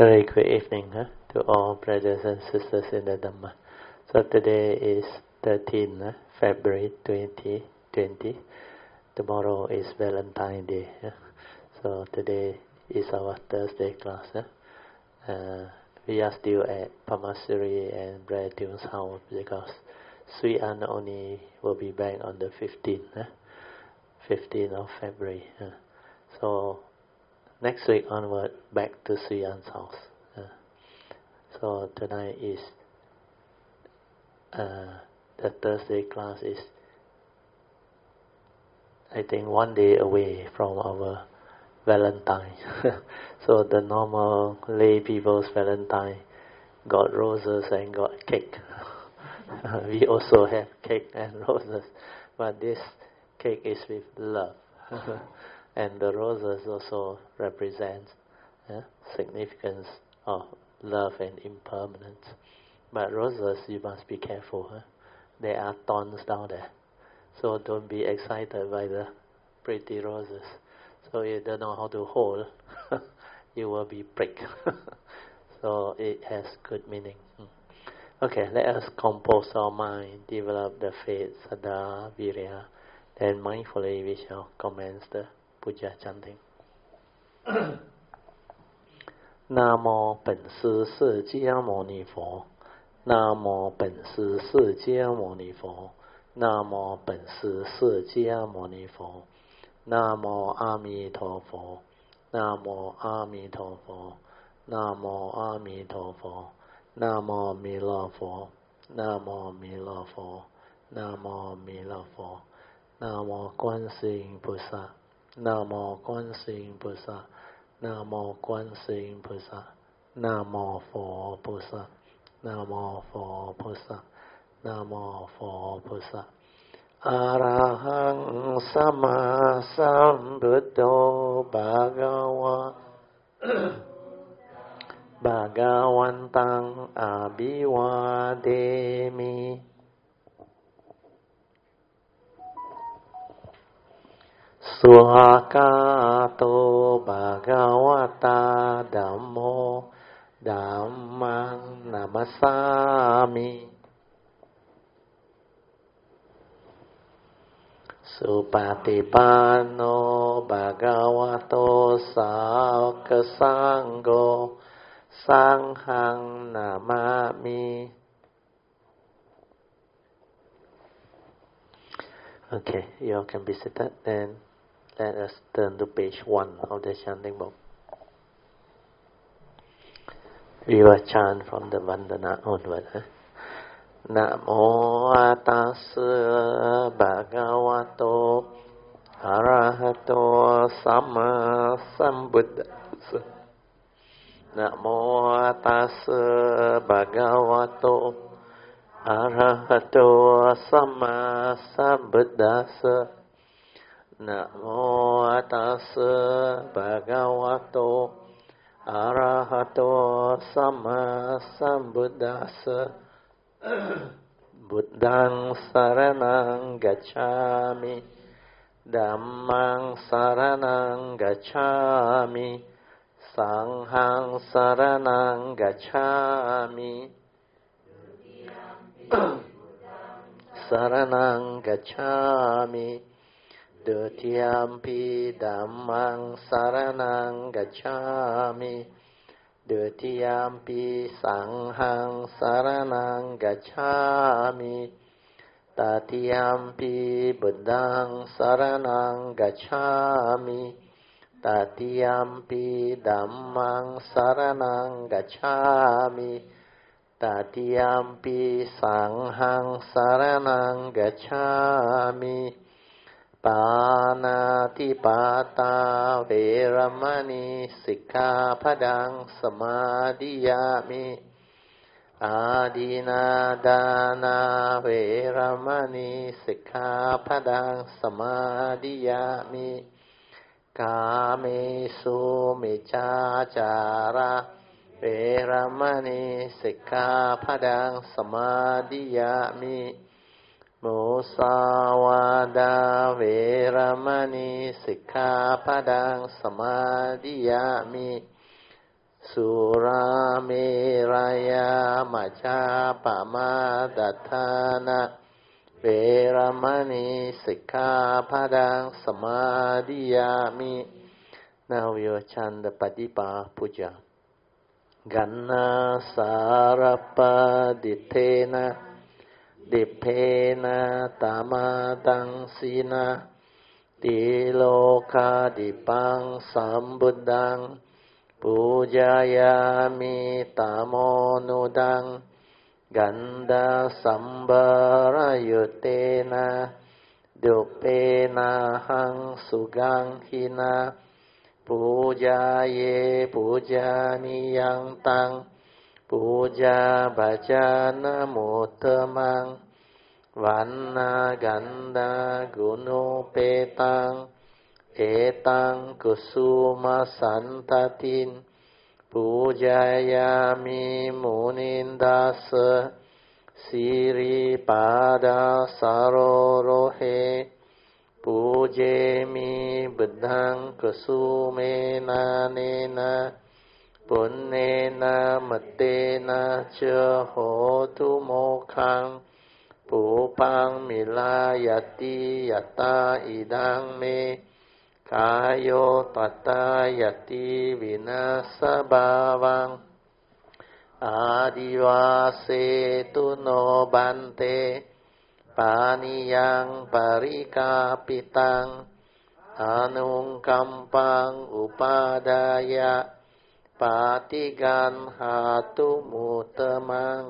Very good evening to all brothers and sisters in the Dhamma. So today is 13 February 2020. Tomorrow is Valentine's Day. So today is our Thursday class. We are still at Pamasuri and Brother Tune's house because Sri An only will be back on the 15th of February. So next week onward, back to Sri An's house. So tonight is the Thursday class is, I think, 1 day away from our Valentine. So the normal lay people's Valentine got roses and got cake. We also have cake and roses, but this cake is with love. And the roses also represent significance of love and impermanence. But roses, you must be careful. There are thorns down there. So don't be excited by the pretty roses. So you don't know how to hold, you will be pricked. So it has good meaning. Okay, let us compose our mind, develop the faith, Saddha, Virya. Then mindfully we shall commence the Puja chanting. 南无本师释迦牟尼佛，南无本师释迦牟尼佛，南无本师释迦牟尼佛，南无阿弥陀佛，南无阿弥陀佛，南无阿弥陀佛，南无弥勒佛，南无弥勒佛，南无弥勒佛，南无观世音菩萨。南无观世音菩萨，南无观世音菩萨，南无佛菩萨，南无佛菩萨，南无佛菩萨。อะระหังสัมมาสัมพุทโธภะคะวะภะคะวันตังอะภิวาเทมิสุภกาโตภะคะวะตาธัมโมธัมมังนัมมัสสามิสุปฏิปันโนภะคะวะโตสาวกสังโฆสังฆังนามามิ Okay, you all can be seated. Then let us turn to page 1 of the chanting book. We will chant from the Vandana onward. Namo Tassa Bhagavato Arahato Samma Sambuddhassa. Namo Tassa Bhagavato Arahato Samma Sambuddhassa. Namo Tassa Bhagavato Arahato Samma Sambuddhassa. Buddhang saranang gacchami, Dhammang saranang gacchami, Sanghang saranang gacchami, saranang gacchami, Dutiyampi dhammang saranang gacchami, Dutiyampi sanghang saranang gacchami, Tatiyampi buddhang saranang gacchami, Tatiyampi dhammang saranang gacchami, Tatiyampi sanghang saranang gacchami. Panatipata veramani sikkhapadang samadhiyami. Adinadana veramani sikkhapadang samadhiyami. Kamesu miccācara veramani sikkhapadang samadhiyami. Musawada veramani sikkhapadang samadhiyami. สุราเมรยามัจจาปมาดัฏฐานะเวรมณีสิกขาปดังสมาธิยามิ Now we will chant the Padipa Puja. Ganna sarapa ditena dipena tamadang sina tiloka dipang sambuddhang pujayami tamonudang ganda sambarayutena dupena hang sugang hina pujaye pujaniyang tang puja bhajana muttamang vanna ganda gunupetang etang kusuma santatin pujayami munindasa siri pada sarorohe pujemi buddhang kusumena nena punnena mattena cha hotu mokhang pupang milayati yatta idang me kayo tatayati vinasabhavang adivase tu no bante paniyang parikapitang anung kampang upadaya patigan hatu mutamang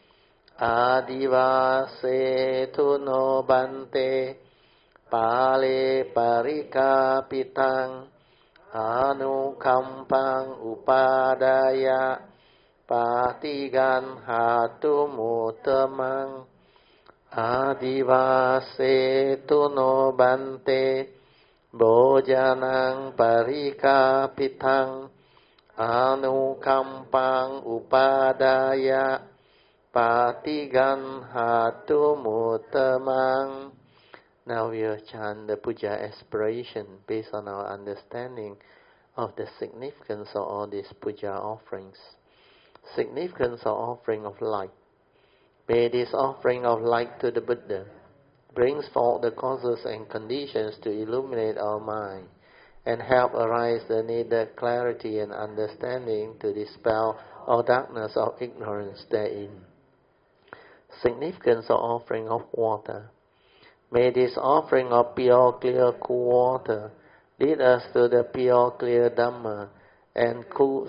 adivase tu no bante pale parikapitang anung kampang upadaya patigan hatu mutamang adivase tu no bante bojanang parikapitang anukampang upadaya patigan hatu mutamang. Now we will chant the puja aspiration based on our understanding of the significance of all these puja offerings. Significance of offering of light. May this offering of light to the Buddha brings forth the causes and conditions to illuminate our mind and help arise the needed clarity and understanding to dispel all darkness of ignorance therein. Significance of offering of water. May this offering of pure, clear, cool water lead us to the pure, clear Dhamma and cool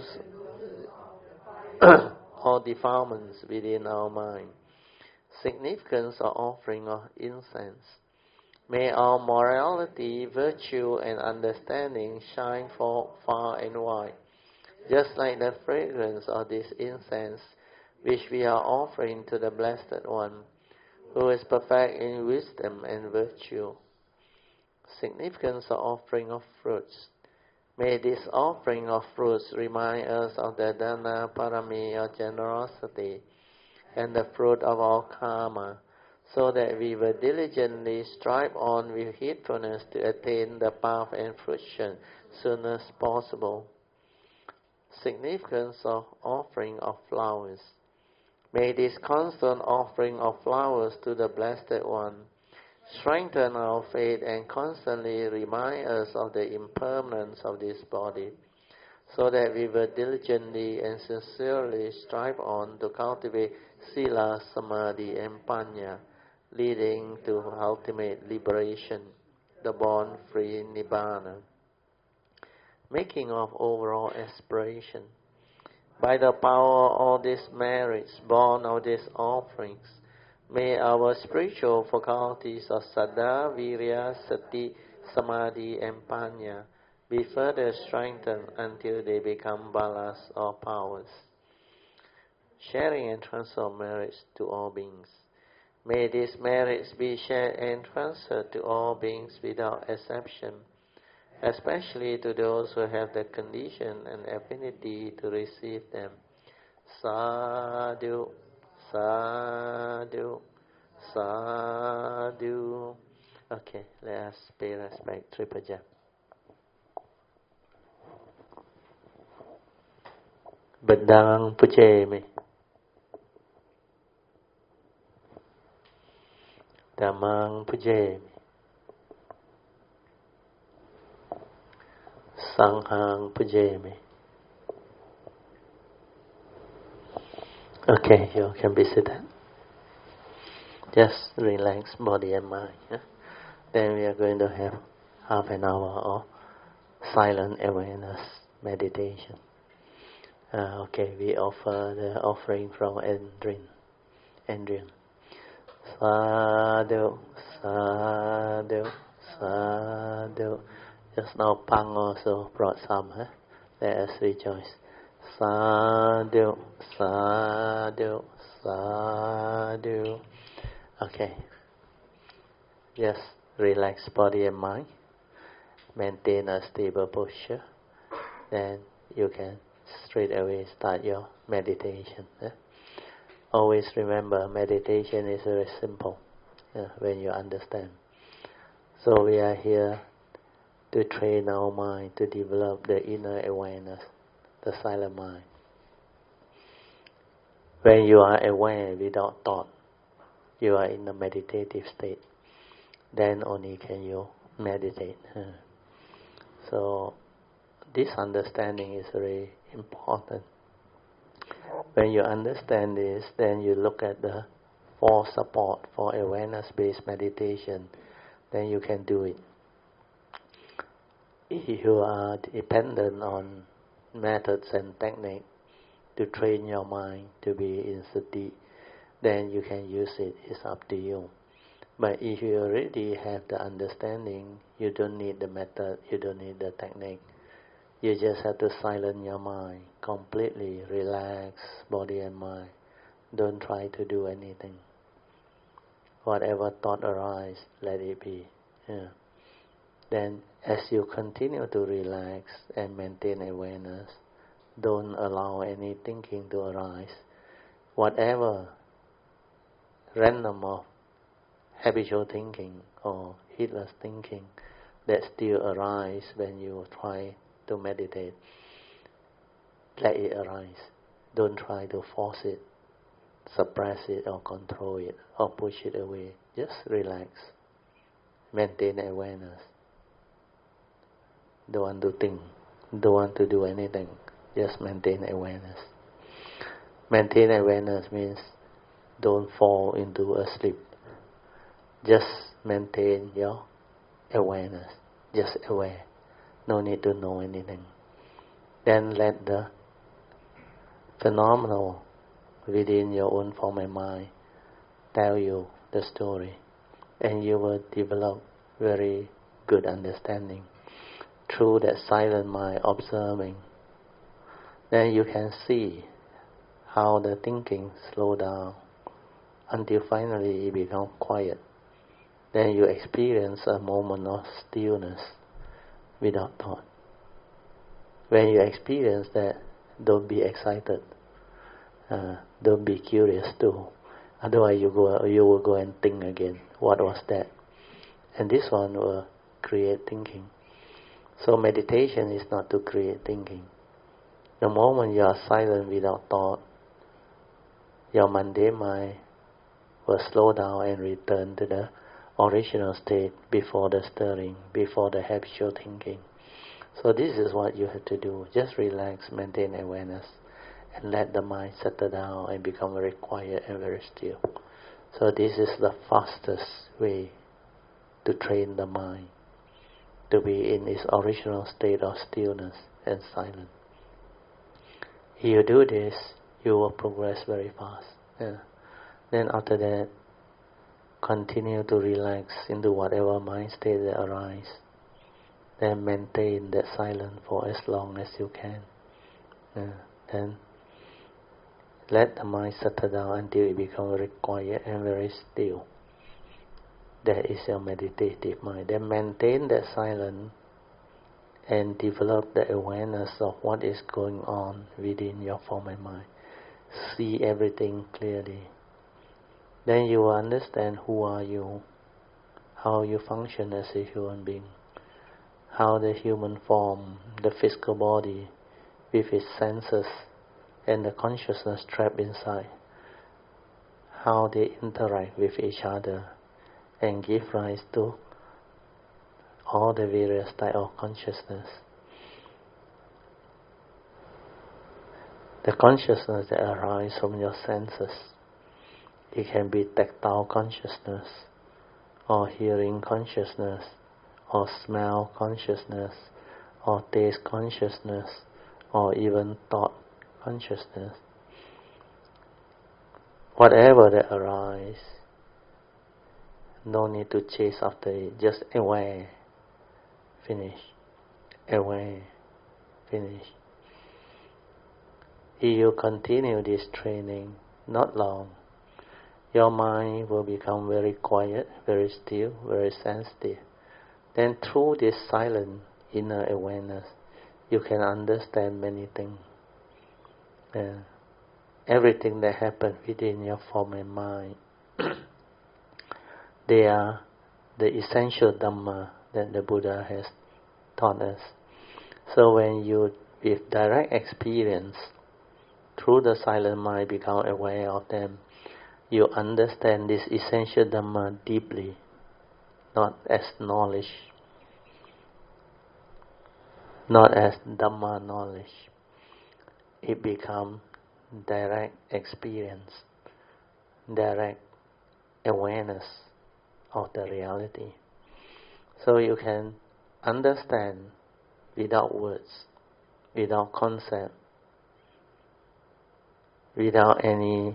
all defilements within our mind. Significance of offering of incense. May our morality, virtue, and understanding shine forth far and wide, just like the fragrance of this incense which we are offering to the Blessed One, who is perfect in wisdom and virtue. Significance of offering of fruits. May this offering of fruits remind us of the Dana Parami of generosity and the fruit of our karma, so that we will diligently strive on with heedfulness to attain the path and fruition soon as possible. Significance of offering of flowers. May this constant offering of flowers to the Blessed One strengthen our faith and constantly remind us of the impermanence of this body, so that we will diligently and sincerely strive on to cultivate Sila, Samadhi, and Panya, leading to ultimate liberation, the born-free Nibbana. Making of overall aspiration. By the power of all these merits born of these offerings, may our spiritual faculties of Saddha, Virya, Sati, Samadhi, and Panya be further strengthened until they become balas or powers. Sharing and transfer of merits to all beings. May these merits be shared and transferred to all beings without exception, especially to those who have the condition and affinity to receive them. Sadhu, sadhu, sadhu. Okay, let us pay respect. Tripaja. Bật đang puche mi. Dhammang puche mi. Sanghang puche mi. Okay, you can be seated. Just relax body and mind. Yeah? Then we are going to have half an hour of silent awareness meditation. Okay, we offer the offering from Adrian. Sadhu, sadhu, sadhu. Just now Pang also brought some. Huh? Let us rejoice. Sadhu, sadhu, sadhu. Okay. Just relax body and mind. Maintain a stable posture. Then you can straight away start your meditation. Always remember, meditation is very simple when you understand. So we are here to train our mind to develop the inner awareness, the silent mind. When you are aware without thought, you are in a meditative state. Then only can you meditate. So this understanding is very important. When you understand this, then you look at the for support for awareness-based meditation, then you can do it. If you are dependent on methods and technique to train your mind to be in sati, then you can use it. It's up to you. But if you already have the understanding, you don't need the method, you don't need the technique. You just have to silence your mind, completely relax body and mind. Don't try to do anything. Whatever thought arises, let it be. Then as you continue to relax and maintain awareness, don't allow any thinking to arise. Whatever random or habitual thinking or heedless thinking that still arise when you try to meditate, let it arise. Don't try to force it, suppress it or control it or push it away. Just relax. Maintain awareness. Don't want to think. Don't want to do anything. Just maintain awareness. Maintain awareness means don't fall into a sleep. Just maintain your awareness. Just aware. No need to know anything. Then let the phenomenal within your own form and mind tell you the story, and you will develop very good understanding through that silent mind observing. Then you can see how the thinking slow down until finally it becomes quiet. Then you experience a moment of stillness without thought. When you experience that, don't be excited. Don't be curious too. Otherwise you will go and think again. What was that? And this one will create thinking. So meditation is not to create thinking. The moment you are silent without thought, your mundane mind will slow down and return to the original state before the stirring, before the habitual thinking. So this is what you have to do. Just relax, maintain awareness, and let the mind settle down and become very quiet and very still. So this is the fastest way to train the mind to be in its original state of stillness and silence. If you do this, you will progress very fast. Then after that, continue to relax into whatever mind state that arises. Then maintain that silence for as long as you can. Then let the mind settle down until it becomes very quiet and very still. That is your meditative mind. Then maintain that silence and develop the awareness of what is going on within your form and mind. See everything clearly. Then you will understand who are you, how you function as a human being, how the human form, the physical body with its senses and the consciousness trapped inside, how they interact with each other and give rise to all the various types of consciousness. The consciousness that arises from your senses, it can be tactile consciousness, or hearing consciousness, or smell consciousness, or taste consciousness, or even thought consciousness. Whatever that arises, no need to chase after it, just aware, finish, aware, finish. If you continue this training, not long, your mind will become very quiet, very still, very sensitive. Then through this silent inner awareness, you can understand many things. Everything that happens within your form and mind, they are the essential Dhamma that the Buddha has taught us. So when you, with direct experience, through the silent mind become aware of them, you understand this essential Dhamma deeply, not as knowledge, not as Dhamma knowledge. It becomes direct experience, direct awareness of the reality. So you can understand without words, without concept, without any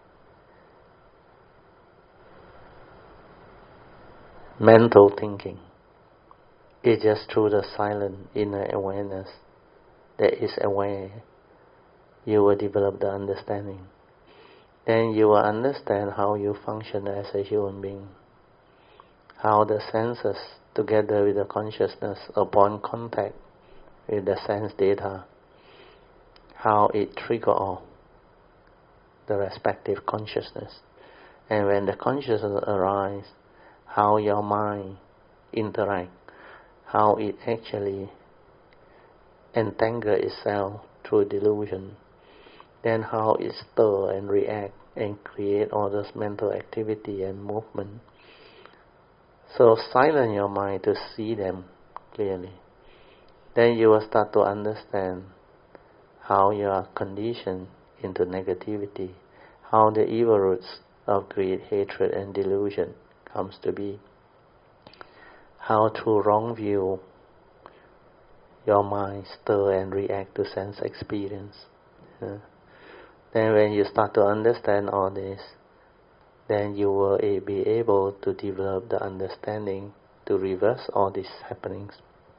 mental thinking. It's just through the silent inner awareness that is aware, you will develop the understanding. Then you will understand how you function as a human being, how the senses together with the consciousness upon contact with the sense data, how it triggers off the respective consciousness. And when the consciousness arises, how your mind interacts, how it actually entangles itself through delusion, then how it stirs and reacts and creates all this mental activity and movement. So silence your mind to see them clearly. Then you will start to understand how you are conditioned into negativity, how the evil roots of greed, hatred and delusion comes to be, how through wrong view your mind stir and react to sense experience. Then when you start to understand all this, then you will be able to develop the understanding to reverse all these happenings.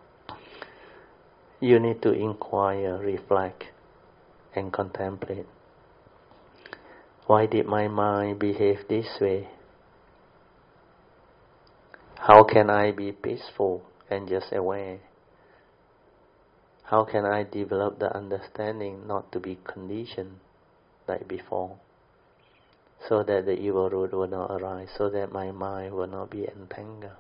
You need to inquire, reflect, and contemplate. Why did my mind behave this way? How can I be peaceful and just aware? How can I develop the understanding not to be conditioned like before, so that the evil root will not arise, so that my mind will not be entangled?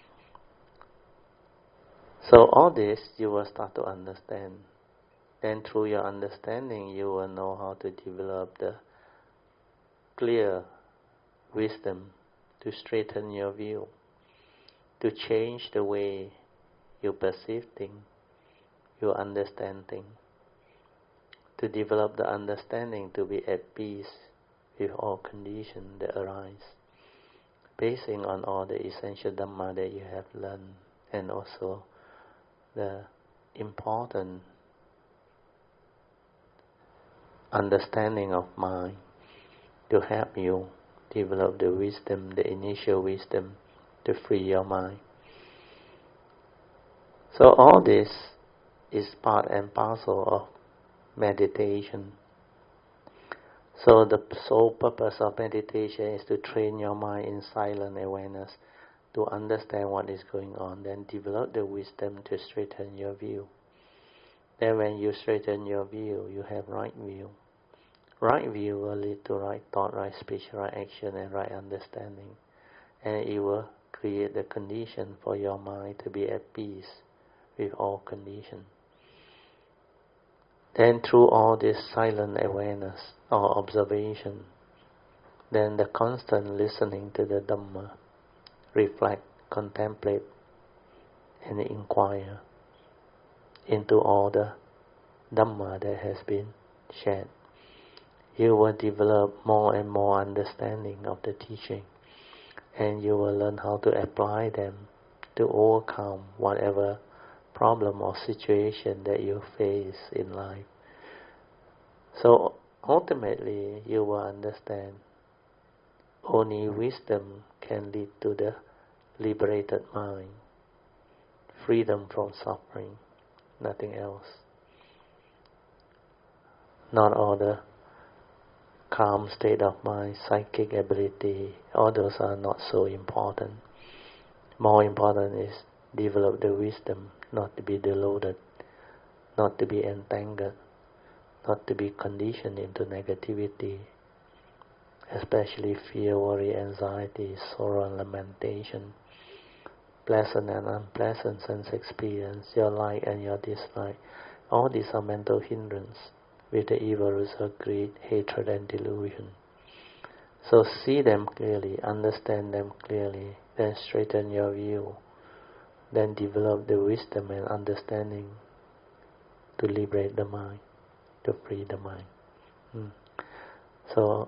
So all this you will start to understand. Then through your understanding you will know how to develop the clear wisdom to straighten your view, to change the way you perceive things, you understand things, to develop the understanding to be at peace with all conditions that arise, basing on all the essential Dhamma that you have learned, and also the important understanding of mind to help you develop the wisdom, the initial wisdom to free your mind. So all this is part and parcel of meditation. So the sole purpose of meditation is to train your mind in silent awareness, to understand what is going on, then develop the wisdom to straighten your view. Then when you straighten your view, you have right view. Right view will lead to right thought, right speech, right action, and right understanding. And it will create the condition for your mind to be at peace with all conditions. Then through all this silent awareness or observation, then the constant listening to the Dhamma, reflect, contemplate, and inquire into all the Dhamma that has been shared. You will develop more and more understanding of the teaching, and you will learn how to apply them to overcome whatever problem or situation that you face in life. So ultimately you will understand only wisdom can lead to the liberated mind, freedom from suffering, nothing else. Not all the calm state of mind, psychic ability, all those are not so important. More important is develop the wisdom, not to be deluded, not to be entangled, not to be conditioned into negativity, especially fear, worry, anxiety, sorrow and lamentation, pleasant and unpleasant sense experience, your like and your dislike. All these are mental hindrance with the evil roots of greed, hatred and delusion. So see them clearly, understand them clearly, then straighten your view, then develop the wisdom and understanding to liberate the mind, to free the mind. So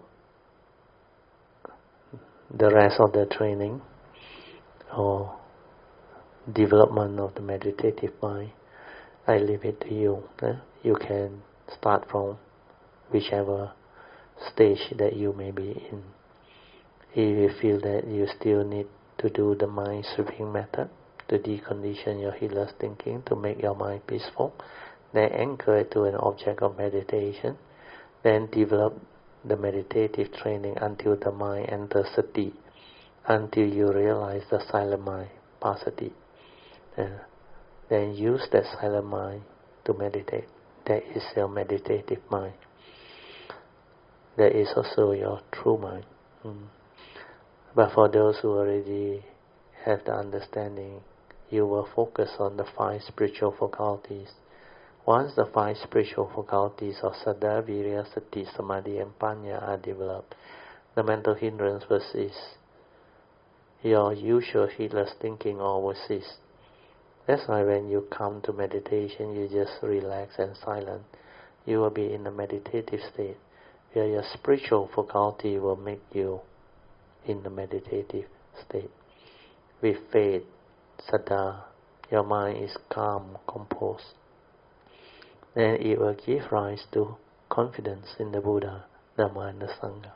the rest of the training or development of the meditative mind, I leave it to you. You can start from whichever stage that you may be in. If you feel that you still need to do the mind sweeping method to decondition your heedless thinking, to make your mind peaceful, then anchor it to an object of meditation, then develop the meditative training until the mind enters sati, until you realize the silent mind, passaddhi. Then use that silent mind to meditate. That is your meditative mind. That is also your true mind. But for those who already have the understanding, you will focus on the 5 spiritual faculties. Once the 5 spiritual faculties of Saddha, Virya, Sati, Samadhi and Panya are developed, the mental hindrance will cease. Your usual heedless thinking all will cease. That's why when you come to meditation, you just relax and silent. You will be in a meditative state, where your spiritual faculty will make you in the meditative state. With faith, Saddha, your mind is calm, composed. Then it will give rise to confidence in the Buddha, Dhamma and the Sangha.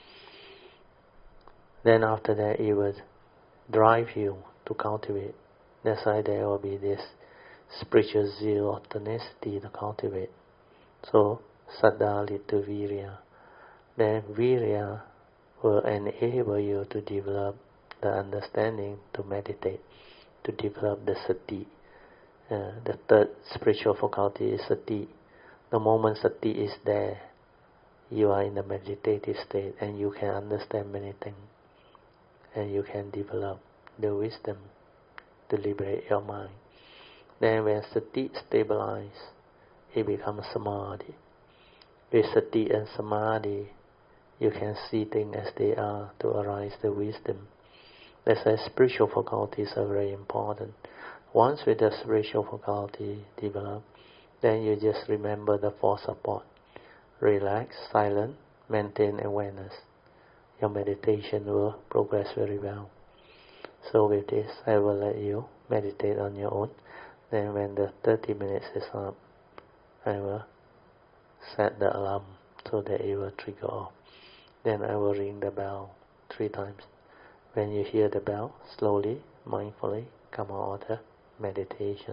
Then after that it will drive you to cultivate. That's why there will be this spiritual zeal or tenacity to cultivate. So Saddha lead to Virya. Then Virya will enable you to develop the understanding to meditate, to develop the Sati. The 3rd spiritual faculty is Sati. The moment Sati is there, you are in the meditative state and you can understand many things. And you can develop the wisdom to liberate your mind. Then when Sati stabilizes, it becomes Samadhi. With Sati and Samadhi, you can see things as they are to arise the wisdom. That's why spiritual faculties are very important. Once with the spiritual faculty developed, then you just remember the 4 support. Relax, silent, maintain awareness. Your meditation will progress very well. So with this, I will let you meditate on your own. Then when the 30 minutes is up, I will set the alarm so that it will trigger off. Then I will ring the bell 3 times. When you hear the bell, slowly, mindfully come out of the meditation.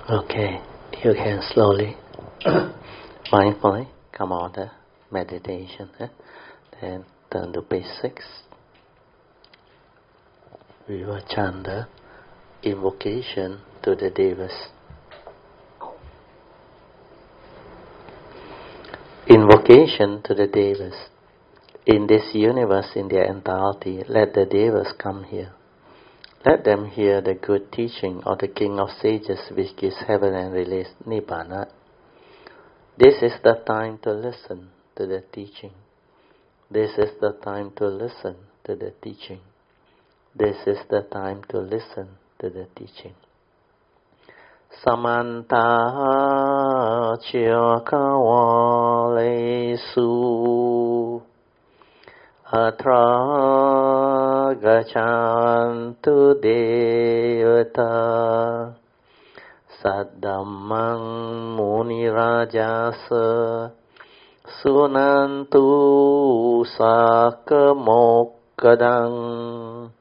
Okay, you can slowly, mindfully come out of meditation. Then turn to page 6. We will chant the invocation to the Devas. Invocation to the Devas. In this universe, in their entirety, let the Devas come here. Let them hear the good teaching of the King of Sages which gives heaven and release Nibbana. This is the time to listen to the teaching. This is the time to listen to the teaching. This is the time to listen to the teaching. Samanta Chakawalesu Atra Gachantu Devata Saddhammang Munirajasa Sunantu Sakamokadang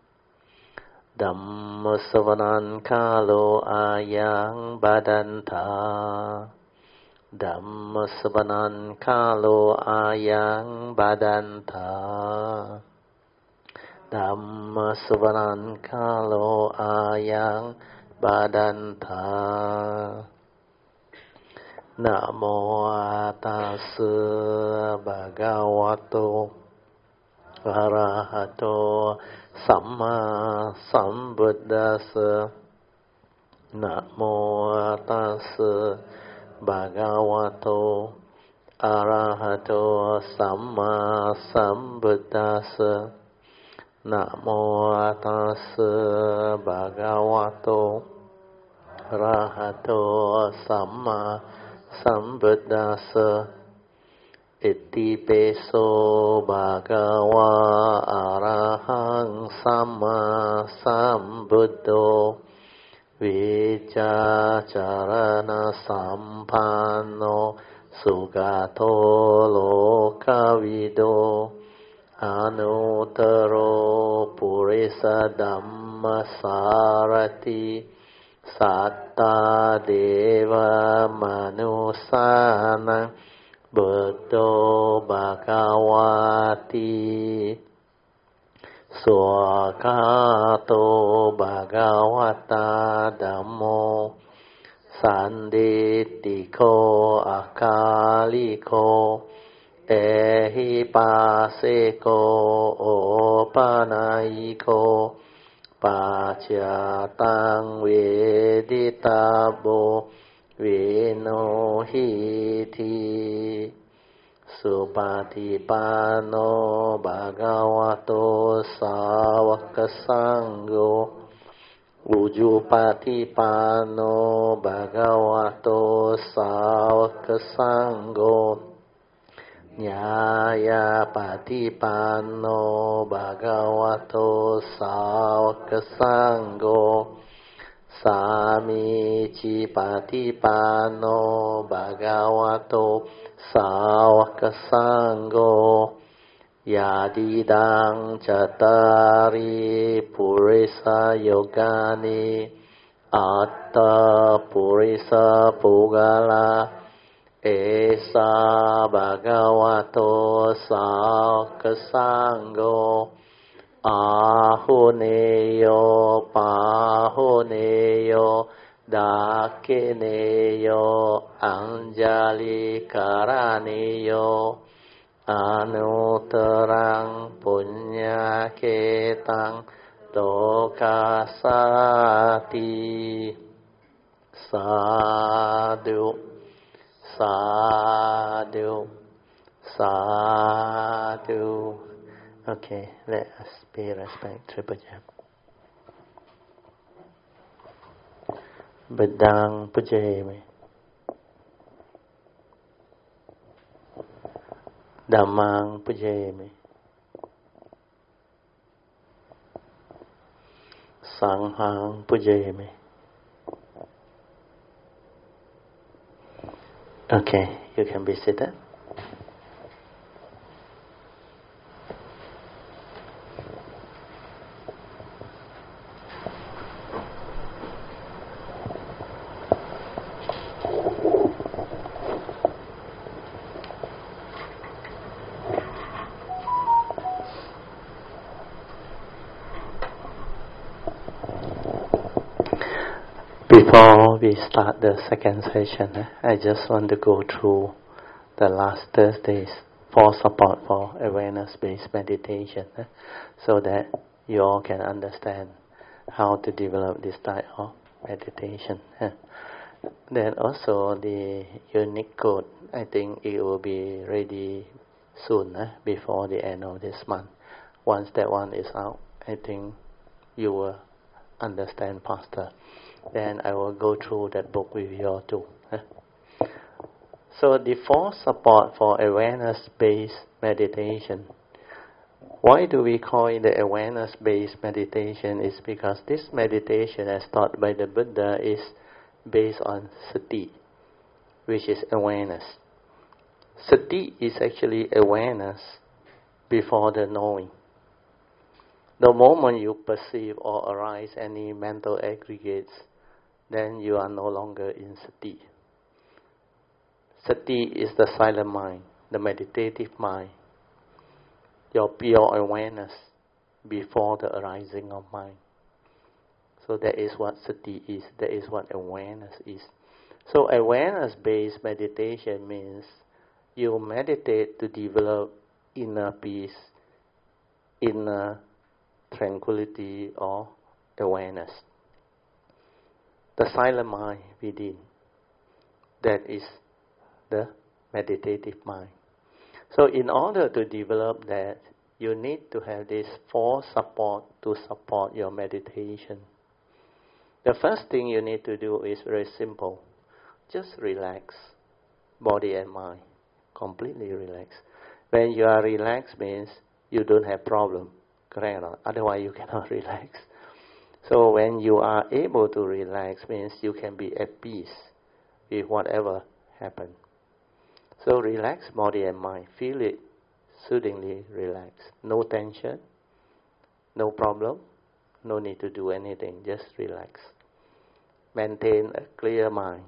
Dhammasavanam kalo ayang badanta. Dhammasavanam kalo ayang badanta. Dhammasavanam kalo ayang badanta. Namo tassa bhagavato arahato Samma Sambuddhassa. Namo tassa bhagavato arahato Samma Sambuddhassa. Namo tassa bhagavato arahato Samma Sambuddhassa. Iti peso bhagava arahang samma sambuddho vichacharana sampanno sugato lokavido anuttaro purisa dhamma sarati satta deva manusana Buddho Bhagavati Swakato Bhagavata Dhammo Sanditiko Akaliko Ehipaseko Opanaiko Pachyatang Veditabo Vinohiti Supatipano Bhagavato Savakasangho Ujupatipano Bhagavato Savakasangho Nyaya Patipano Bhagavato Savakasangho Samici Patipano Bhagavato Savakasangho Yadidang Chatari Purisa Yogani Atta Purisa Pugala Esa Bhagavato Savakasangho Ahuneyo Pahuneyo Dakineyo Anjali Karaneyo Anuttarang Punyaketang Lokasati. Sadhu Sadhu Sadhu. Okay, let us pay respect Triple Jam. Bedang Pujayami. Dhammang Pujayami. Sanghang Pujayami. Okay, you can be seated. Before we start the second session, I just want to go through the last Thursdays for support for awareness-based meditation, so that you all can understand how to develop this type of meditation. Then also the unique code, I think it will be ready soon, before the end of this month. Once that one is out, I think you will understand faster. Then I will go through that book with you all too. So the fourth support for awareness-based meditation. Why do we call it the awareness-based meditation? Is because this meditation, as taught by the Buddha, is based on sati, which is awareness. Sati is actually awareness before the knowing. The moment you perceive or arise any mental aggregates, then you are no longer in sati. Sati is the silent mind, the meditative mind, your pure awareness before the arising of mind. So that is what sati is, that is what awareness is. So awareness-based meditation means you meditate to develop inner peace, inner tranquility or awareness. The silent mind within, that is the meditative mind. So in order to develop that, you need to have this four support to support your meditation. The first thing you need to do is very simple. Just relax, body and mind. Completely relax. When you are relaxed means you don't have problem. Correct or not? Otherwise you cannot relax. So when you are able to relax means you can be at peace with whatever happens. So relax body and mind. Feel it soothingly relax. No tension, no problem, no need to do anything. Just relax. Maintain a clear mind.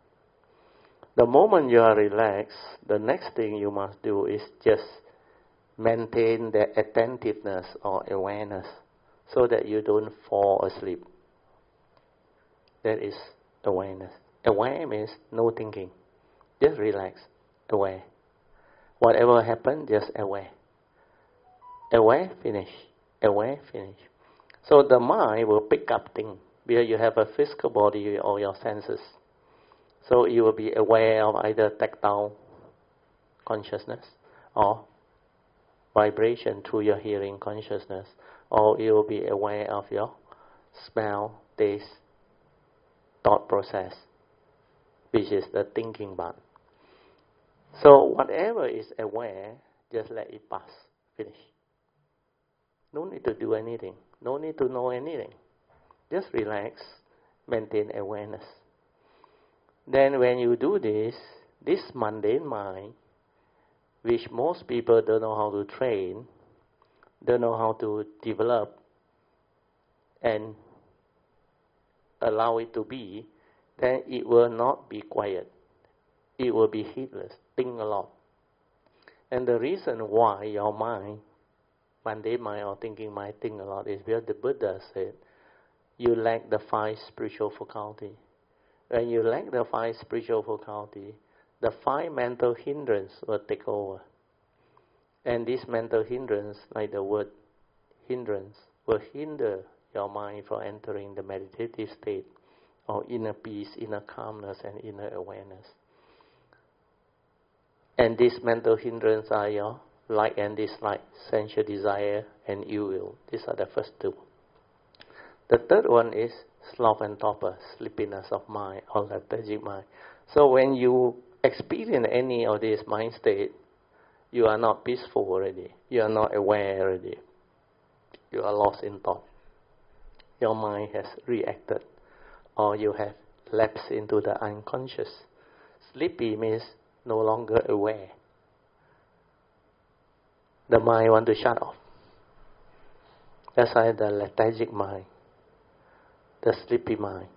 The moment you are relaxed, the next thing you must do is just maintain the attentiveness or awareness so that you don't fall asleep. That is awareness. Aware means no thinking. Just relax. Aware. Whatever happens, just aware. Aware, finish. Aware, finish. So the mind will pick up things because you have a physical body or your senses. So you will be aware of either tactile consciousness or vibration through your hearing consciousness, or you will be aware of your smell, taste, thought process, which is the thinking part. So whatever is aware, just let it pass. Finish. No need to do anything. No need to know anything. Just relax, maintain awareness. Then when you do this, this mundane mind, which most people don't know how to train, don't know how to develop and allow it to be, then it will not be quiet. It will be heedless, think a lot. And the reason why your mind, mundane mind or thinking mind, think a lot is because the Buddha said, you lack the 5 spiritual faculty. When you lack the 5 spiritual faculty, the 5 mental hindrance will take over. And this mental hindrance, like the word hindrance, will hinder your mind from entering the meditative state or inner peace, inner calmness, and inner awareness. And these mental hindrance are your like and dislike, sensual desire, and ill will. These are the first 2. The third one is sloth and torpor, sleepiness of mind or lethargic mind. So when you experience any of these mind state, you are not peaceful already. You are not aware already. You are lost in thought. Your mind has reacted, or you have lapsed into the unconscious. Sleepy means no longer aware. The mind wants to shut off. That's why the lethargic mind, the sleepy mind.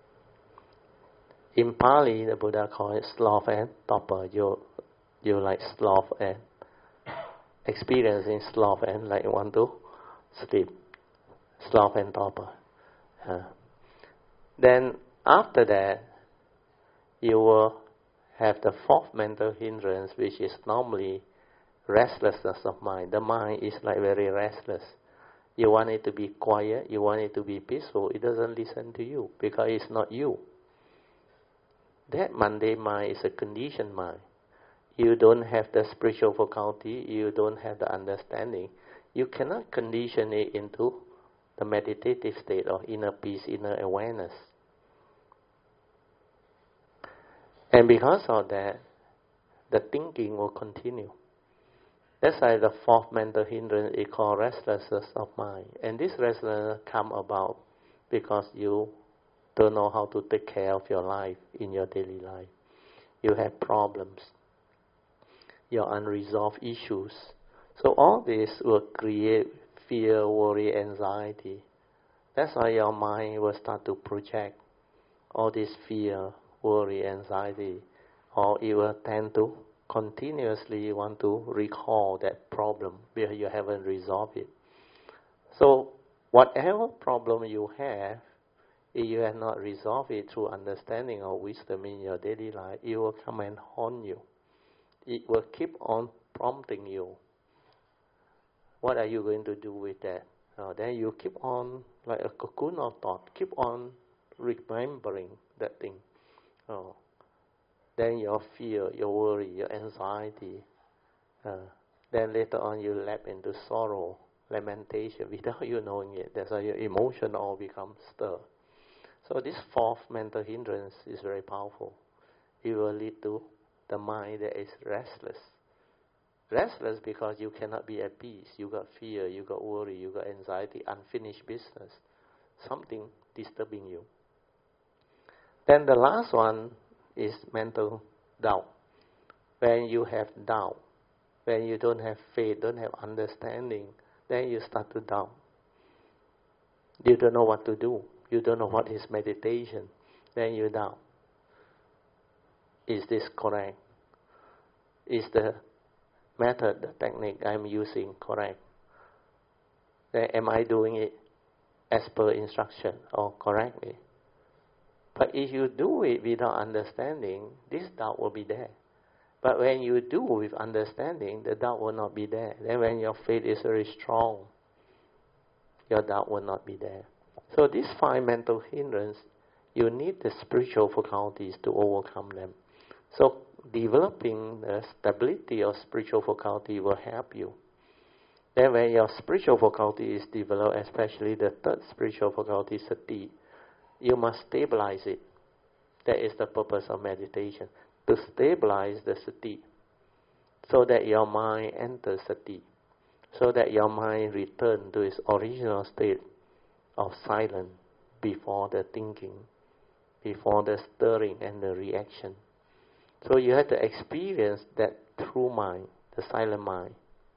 In Pali, the Buddha called it sloth and torpor. You like sloth and experiencing sloth and like want to sleep. Sloth and torpor. Then After that, you will have the fourth mental hindrance, which is normally restlessness of mind. The mind is like very restless. You want it to be quiet, you want it to be peaceful, it doesn't listen to you because it's not you. That mundane mind is a conditioned mind. You don't have the spiritual faculty, you don't have the understanding. You cannot condition it into the meditative state of inner peace, inner awareness. And because of that, the thinking will continue. That's why the fourth mental hindrance is called restlessness of mind. And this restlessness come about because you don't know how to take care of your life in your daily life. You have problems, your unresolved issues. So all this will create fear, worry, anxiety. That's why your mind will start to project all this fear, worry, anxiety, or it will tend to continuously want to recall that problem where you haven't resolved it. So whatever problem you have, if you have not resolved it through understanding or wisdom in your daily life, it will come and haunt you. It will keep on prompting you. What are you going to do with that? Then you keep on, like a cocoon of thought, keep on remembering that thing. Then your fear, your worry, your anxiety, then later on you lapse into sorrow, lamentation without you knowing it. That's why your emotion all becomes stirred. So this fourth mental hindrance is very powerful. It will lead to the mind that is restless. Restless because you cannot be at peace. You got fear, you got worry, you got anxiety, unfinished business. Something disturbing you. Then the last one is mental doubt. When you have doubt, when you don't have faith, don't have understanding, then you start to doubt. You don't know what to do. You don't know what is meditation. Then you doubt. Is this correct? Is the method, the technique I'm using correct? Then am I doing it as per instruction or correctly? But if you do it without understanding, this doubt will be there. But when you do with understanding, the doubt will not be there. Then when your faith is very strong, your doubt will not be there. So these 5 mental hindrances, you need the spiritual faculties to overcome them. So developing the stability of spiritual faculty will help you. Then when your spiritual faculty is developed, especially the third spiritual faculty, sati, you must stabilize it. That is the purpose of meditation, to stabilize the sati, so that your mind enters sati, so that your mind returns to its original state of silence before the thinking, before the stirring and the reaction. So you have to experience that true mind, the silent mind.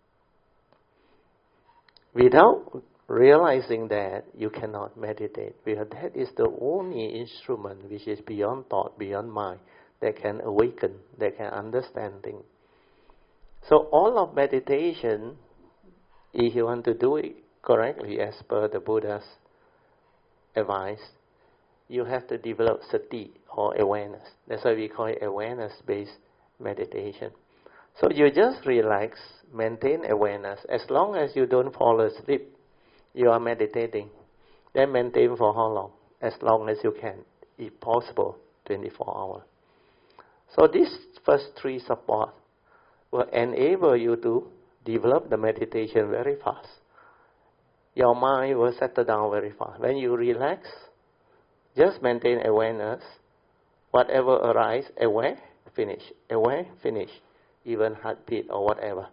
Without realizing that, you cannot meditate, because that is the only instrument which is beyond thought, beyond mind, that can awaken, that can understand things. So all of meditation, if you want to do it correctly as per the Buddha's advice, you have to develop sati or awareness. That's why we call it awareness-based meditation. So you just relax, maintain awareness. As long as you don't fall asleep, you are meditating. Then maintain for how long? As long as you can, if possible, 24 hours. So these first 3 support will enable you to develop the meditation very fast. Your mind will settle down very fast. When you relax, just maintain awareness. Whatever arises, aware, finish. Aware, finish. Even heartbeat or whatever.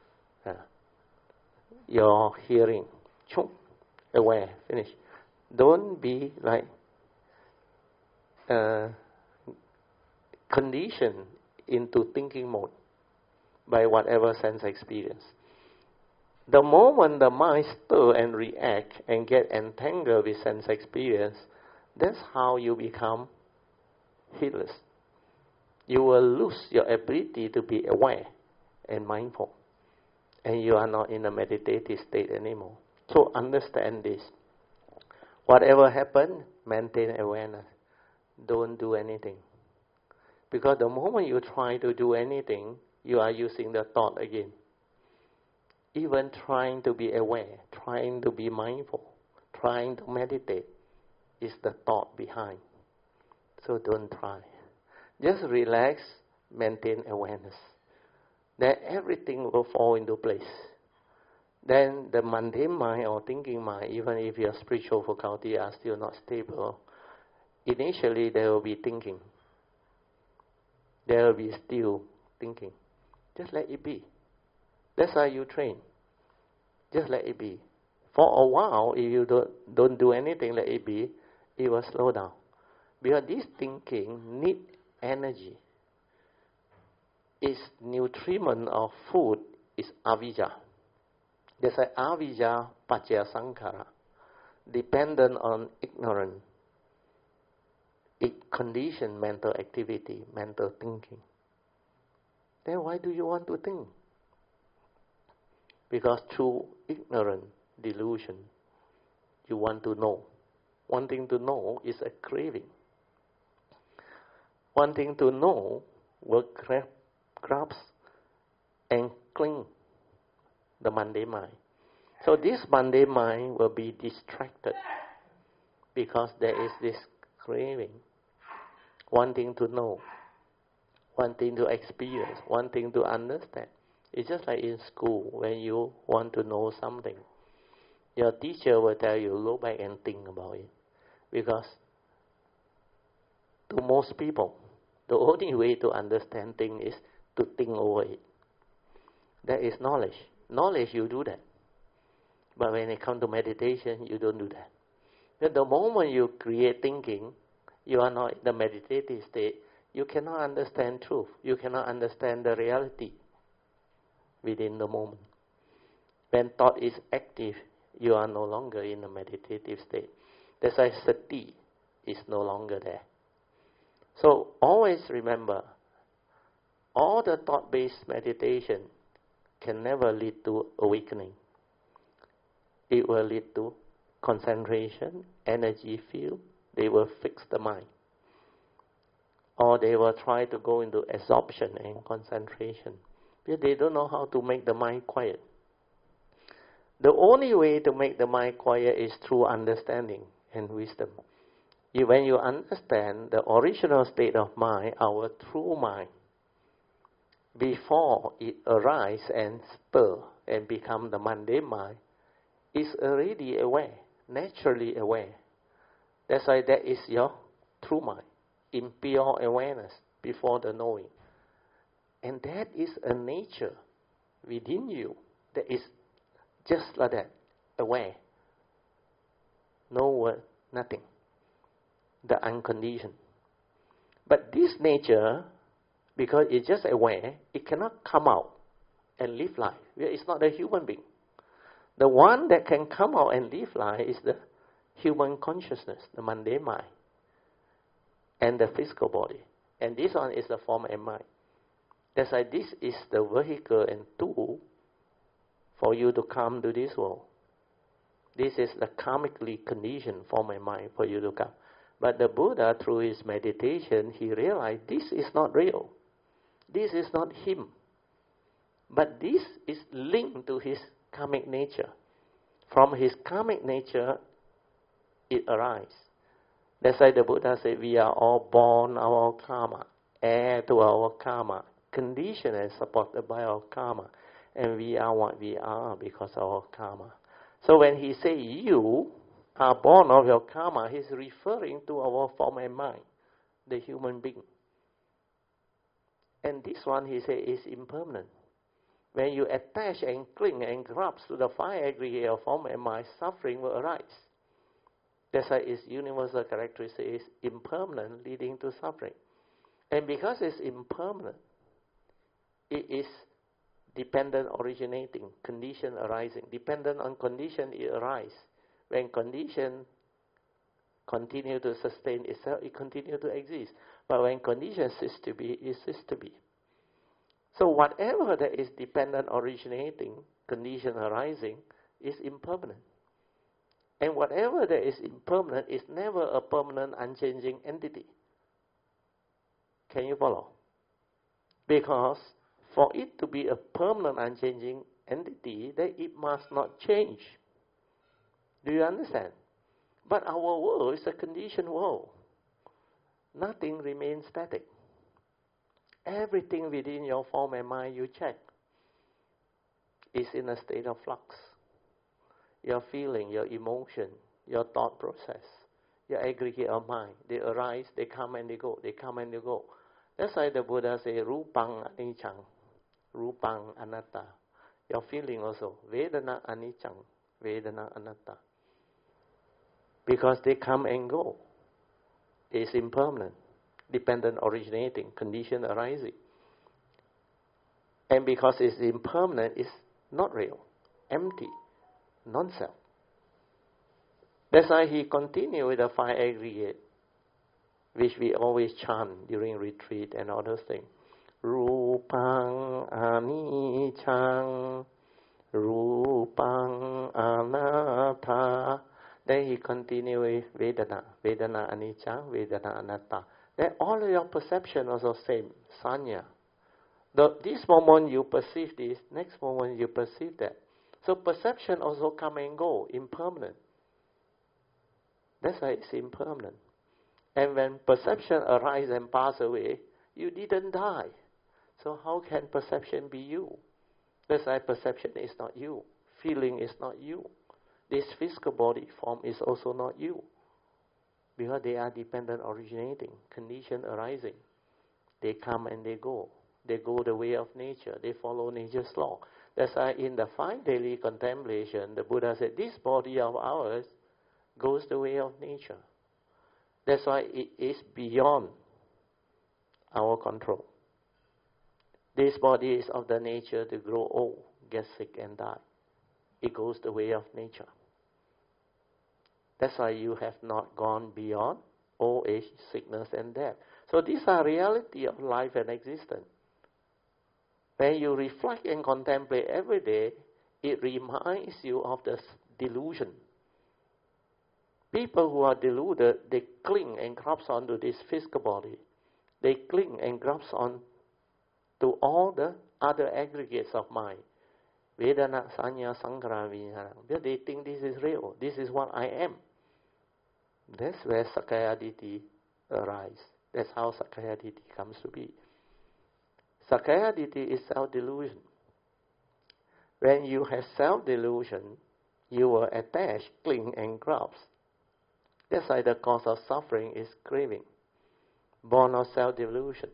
Your hearing, aware, finish. Don't be like conditioned into thinking mode by whatever sense experience. The moment the mind stir and react and get entangled with sense experience, that's how you become heedless. You will lose your ability to be aware and mindful, and you are not in a meditative state anymore. So understand this. Whatever happens, maintain awareness. don't do anything. Because the moment you try to do anything, you are using the thought again. Even trying to be aware, trying to be mindful, trying to meditate is the thought behind. So don't try. Just relax, maintain awareness. Then everything will fall into place. Then the mundane mind or thinking mind, even if your spiritual faculty are still not stable, initially there will be thinking. There will be still thinking. Just let it be. That's how you train. Just let it be. For a while, if you don't do anything, let it be, it will slow down. Because this thinking needs energy. Its nutriment of food is avijja. There's an avijja paccaya sankhara, dependent on ignorance. It conditions mental activity, mental thinking. Then why do you want to think? Because through ignorance, delusion, you want to know. Wanting to know is a craving. Wanting to know will grasp and cling the mundane mind. So this mundane mind will be distracted because there is this craving, wanting to know, wanting to experience, wanting to understand. It's just like in school, when you want to know something, your teacher will tell you, go back and think about it. Because to most people, the only way to understand things is to think over it. That is knowledge. Knowledge, you do that. But when it comes to meditation, you don't do that. But the moment you create thinking, you are not in the meditative state, you cannot understand truth. You cannot understand the reality within the moment. When thought is active, you are no longer in a meditative state. That's why sati is no longer there. So always remember, all the thought-based meditation can never lead to awakening. It will lead to concentration, energy field. They will fix the mind. Or they will try to go into absorption and concentration. Because they don't know how to make the mind quiet. The only way to make the mind quiet is through understanding and wisdom. When you understand the original state of mind, our true mind, before it arises and spur and become the mundane mind, is already aware, naturally aware. That's why that is your true mind, in pure awareness, before the knowing. And that is a nature within you that is just like that, aware. No word, nothing. The unconditioned. But this nature, because it's just aware, it cannot come out and live life. It's not a human being. The one that can come out and live life is the human consciousness, the mundane mind, and the physical body. And this one is the form and mind. That's why this is the vehicle and tool for you to come to this world. This is the karmically conditioned form and mind for you to come. But the Buddha, through his meditation, he realized this is not real. This is not him. But this is linked to his karmic nature. From his karmic nature, it arises. That's why the Buddha said, we are all born our karma, heir to our karma, conditioned and supported by our karma. And we are what we are because of our karma. So when he says you are born of your karma, he's referring to our form and mind, the human being. And this one, he says, is impermanent. When you attach and cling and grasp to the five aggregate of form and mind, suffering will arise. That's why its universal characteristic is impermanent, leading to suffering. And because it's impermanent, it is dependent originating, condition arising. Dependent on condition, it arises. When condition continue to sustain itself, it continue to exist. But when condition cease to be, it cease to be. So whatever that is dependent originating, condition arising, is impermanent. And whatever that is impermanent is never a permanent, unchanging entity. Can you follow? Because for it to be a permanent, unchanging entity, then it must not change. Do you understand? But our world is a conditioned world. Nothing remains static. Everything within your form and mind you check is in a state of flux. Your feeling, your emotion, your thought process, your aggregate of mind, they arise, they come and they go, they come and they go. That's why the Buddha say, Rupang Anicchang, Rupang Anatta. Your feeling also, Vedana Anicchang, Vedana Anatta. Because they come and go. It's impermanent, dependent originating, condition arising. And because it's impermanent, it's not real, empty, non-self. That's why he continued with the 5 aggregate, which we always chant during retreat and other things. Rupang Anicchang, Rupang Anatta. Then he continued with Vedana, Vedana Anicca, Vedana Anatta. Then all of your perception also same, Sanya. This moment you perceive this, next moment you perceive that. So perception also come and go, impermanent. That's why it's impermanent. And when perception arises and pass away, you didn't die. So how can perception be you? That's why perception is not you. Feeling is not you. This physical body form is also not you. Because they are dependent originating, condition arising. They come and they go. They go the way of nature. They follow nature's law. That's why in the 5 daily contemplation, the Buddha said, this body of ours goes the way of nature. That's why it is beyond our control. This body is of the nature to grow old, get sick and die. It goes the way of nature. That's why you have not gone beyond old age, sickness and death. So these are reality of life and existence. When you reflect and contemplate every day, it reminds you of the delusion. People who are deluded, they cling and grasp onto this physical body. They cling and grasp on to all the other aggregates of mind. Vedana, Sanya, Sankhara, Vijnana. Because they think this is real. This is what I am. That's where Sakkaya Ditthi arises. That's how Sakkaya Ditthi comes to be. Sakkaya Ditthi is self-delusion. When you have self-delusion, you will attach, cling and grasp. That's why the cause of suffering is craving, born of self-delusion.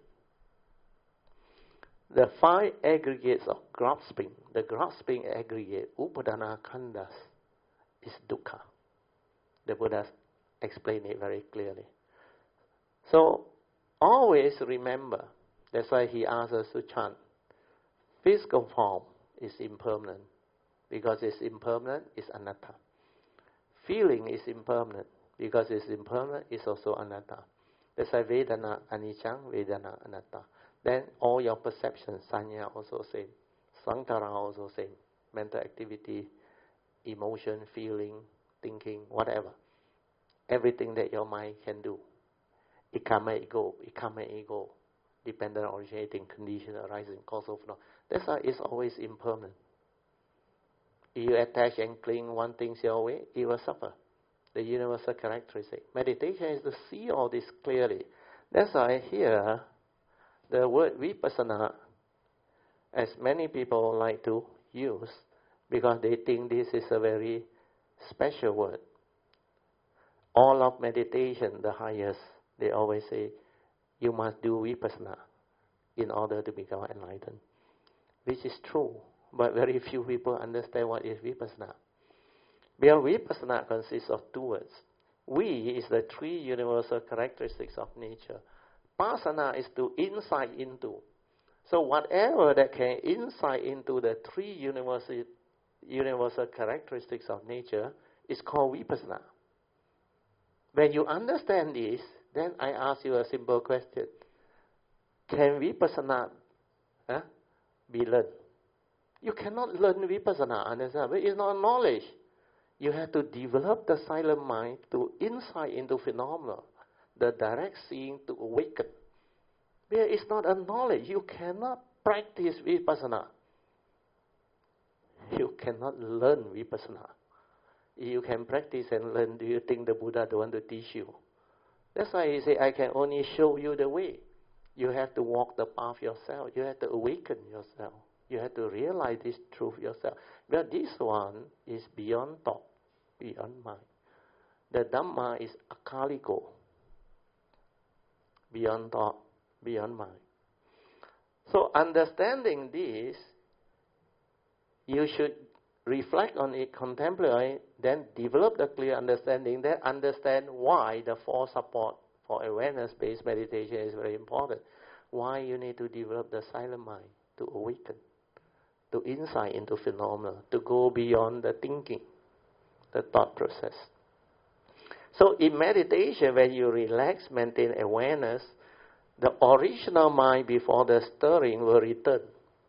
The 5 aggregates of grasping, the grasping aggregate, Upadana Khandas, is dukkha. The Buddha explained it very clearly. So, always remember, that's why he asks us to chant, physical form is impermanent. Because it's impermanent, it's anatta. Feeling is impermanent. Because it's impermanent, it's also anatta. That's why Vedana Anicchang, Vedana Anatta. Then all your perceptions, Sanya also same. Sankhara also same. Mental activity, emotion, feeling, thinking, whatever. Everything that your mind can do. It come and it go. It come and it go. Dependent originating, condition arising, cause of no. That's why it's always impermanent. If you attach and cling one thing your way, it will suffer. The universal characteristic. Meditation is to see all this clearly. That's why here, the word vipassana, as many people like to use, because they think this is a very special word. All of meditation, the highest, they always say, you must do vipassana in order to become enlightened. Which is true, but very few people understand what is vipassana. Because vipassana consists of 2 words. Vi is the 3 universal characteristics of nature. Pasana is to insight into. So whatever that can insight into the 3 universal characteristics of nature is called vipassana. When you understand this, then I ask you a simple question. Can vipassana be learned? You cannot learn vipassana, understand? But it's not knowledge. You have to develop the silent mind to insight into phenomena, the direct seeing to awaken. Because it's not a knowledge. You cannot practice vipassana. You cannot learn vipassana. You can practice and learn. Do you think the Buddha don't want to teach you? That's why he say, I can only show you the way. You have to walk the path yourself. You have to awaken yourself. You have to realize this truth yourself. But this one is beyond thought, beyond mind. The Dhamma is akaliko, beyond thought, beyond mind. So understanding this, you should reflect on it, contemplate, then develop the clear understanding, then understand why the four support for awareness-based meditation is very important. Why you need to develop the silent mind to awaken, to insight into phenomena, to go beyond the thinking, the thought process. So in meditation, when you relax, maintain awareness, the original mind before the stirring will return.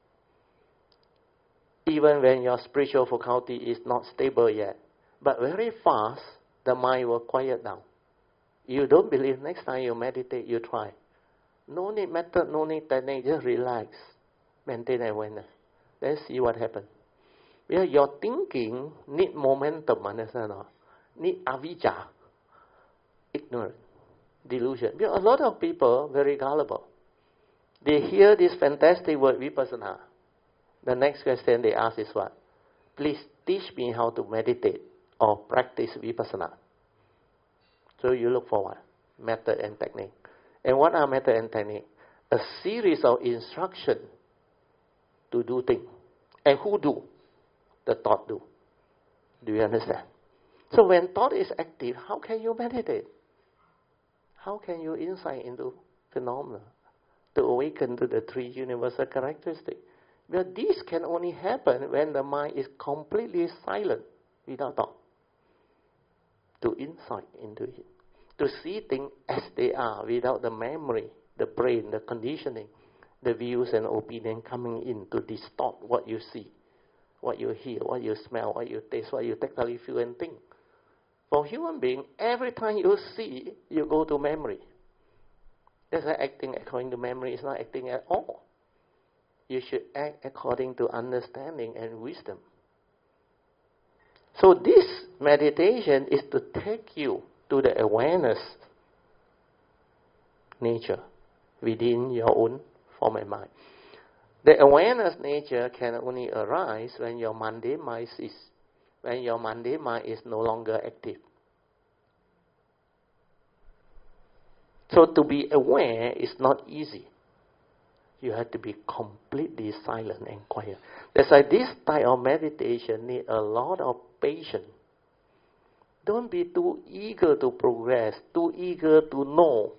Even when your spiritual faculty is not stable yet. But very fast, the mind will quiet down. You don't believe, next time you meditate, you try. No need method, no need technique, just relax. Maintain awareness. Then see what happens. Because your thinking need momentum, understand or not? Need avijja, ignorance, delusion. Because a lot of people very gullible. They hear this fantastic word vipassana. The next question they ask is what? Please teach me how to meditate or practice vipassana. So you look for what? Method and technique. And what are method and technique? A series of instructions to do things. And who do? The thought do. Do you understand? So when thought is active, how can you meditate? How can you insight into phenomena to awaken to the three universal characteristics? But this can only happen when the mind is completely silent, without thought. To insight into it. To see things as they are, without the memory, the brain, the conditioning, the views and opinion coming in to distort what you see, what you hear, what you smell, what you taste, what you tactily feel and think. For human being, every time you see, you go to memory. That's why acting according to memory is not acting at all. You should act according to understanding and wisdom. So this meditation is to take you to the awareness nature within your own form and mind. The awareness nature can only arise when your mundane mind is, when your mundane mind is no longer active. So to be aware is not easy. You have to be completely silent and quiet. That's why this type of meditation needs a lot of patience. Don't be too eager to progress, too eager to know.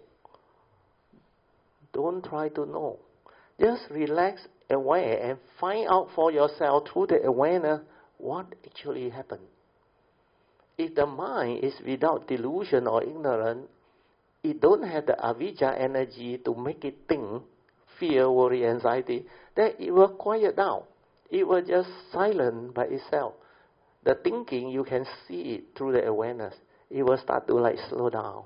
Don't try to know. Just relax, aware, and find out for yourself through the awareness what actually happened. If the mind is without delusion or ignorance, it don't have the avijja energy to make it think, fear, worry, anxiety, then it will quiet down. It will just silent by itself. The thinking, you can see it through the awareness. It will start to like slow down.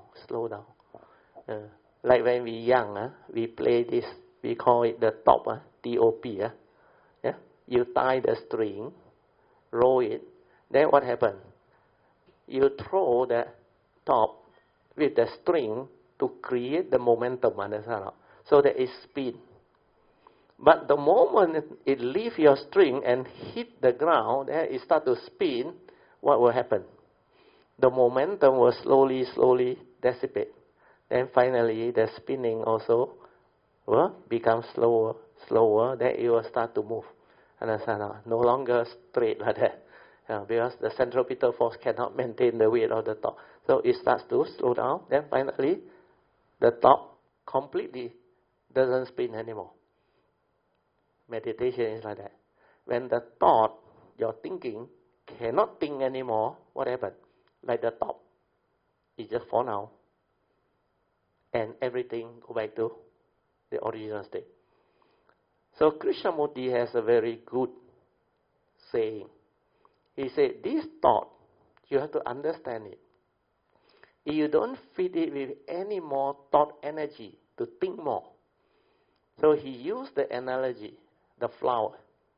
Like when we young, we play this, we call it the top, T-O-P. Yeah? You tie the string, roll it, then what happens? You throw the top with the string to create the momentum, understand? So that it spins. But the moment it leaves your string and hit the ground, then it starts to spin, what will happen? The momentum will slowly dissipate. Then finally the spinning also will become slower, then it will start to move. Understand? No longer straight like that. Because the centripetal force cannot maintain the weight of the top. So it starts to slow down, then finally the top completely doesn't spin anymore. Meditation is like that. When the thought, your thinking, cannot think anymore, what happens? Like the top, it just fall down. And everything go back to the original state. So Krishnamurti has a very good saying. He said, this thought, you have to understand it. If you don't feed it with any more thought energy to think more, So he used the analogy, the flower.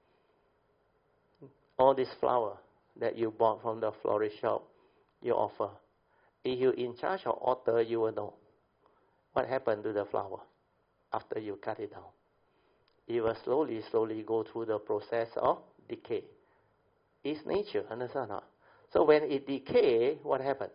All this flower that you bought from the florist shop, you offer. If you're in charge of altar, you will know what happened to the flower after you cut it down. It will slowly go through the process of decay. It's nature, understand? Huh? So when it decays, what happened?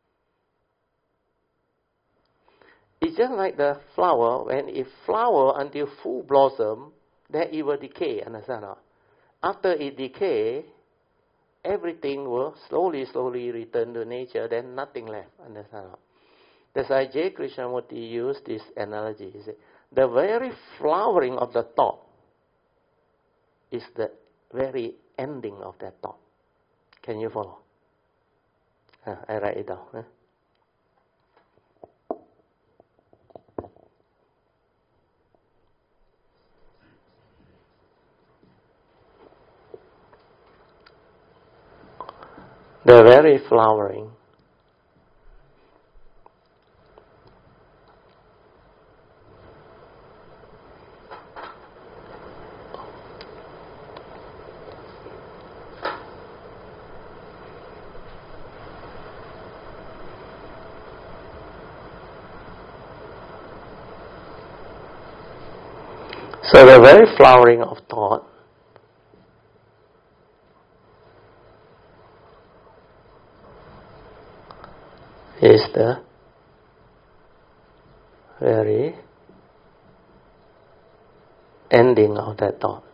It's just like the flower. When it flower until full blossom, then it will decay, understand? Huh? After it decay, everything will slowly return to nature, then nothing left, understand? Huh? That's why J. Krishnamurti used this analogy. He said, the very flowering of the thought is the very ending of that thought. Can you follow? I write it down. Huh? The very flowering So the very flowering of thought is the very ending of that thought.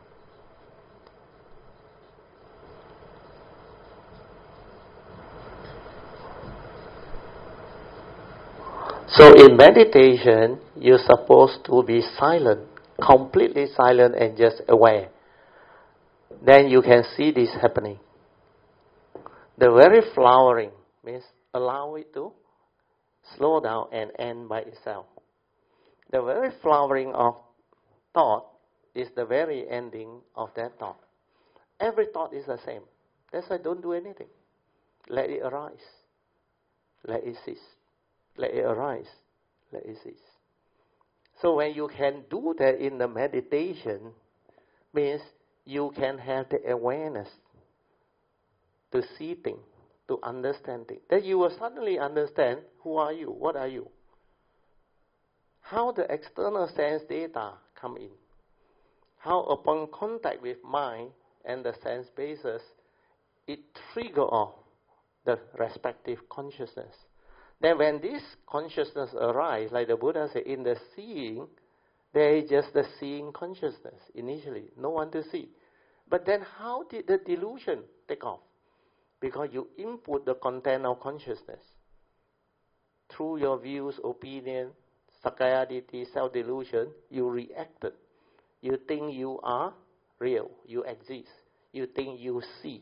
So in meditation, you're supposed to be silent, completely silent and just aware. Then you can see this happening. The very flowering means allow it to slow down and end by itself. The very flowering of thought is the very ending of that thought. Every thought is the same. That's why don't do anything. Let it arise. Let it cease. Let it arise. Let it cease. So when you can do that in the meditation, means you can have the awareness to see things, to understand things. Then you will suddenly understand who are you, what are you. How the external sense data come in. How upon contact with mind and the sense basis, it trigger off the respective consciousness. Then when this consciousness arises, like the Buddha said, in the seeing, there is just the seeing consciousness initially, no one to see. But then how did the delusion take off? Because you input the content of consciousness. Through your views, opinion, sakayaditi, self-delusion, you reacted. You think you are real, you exist. You think you see.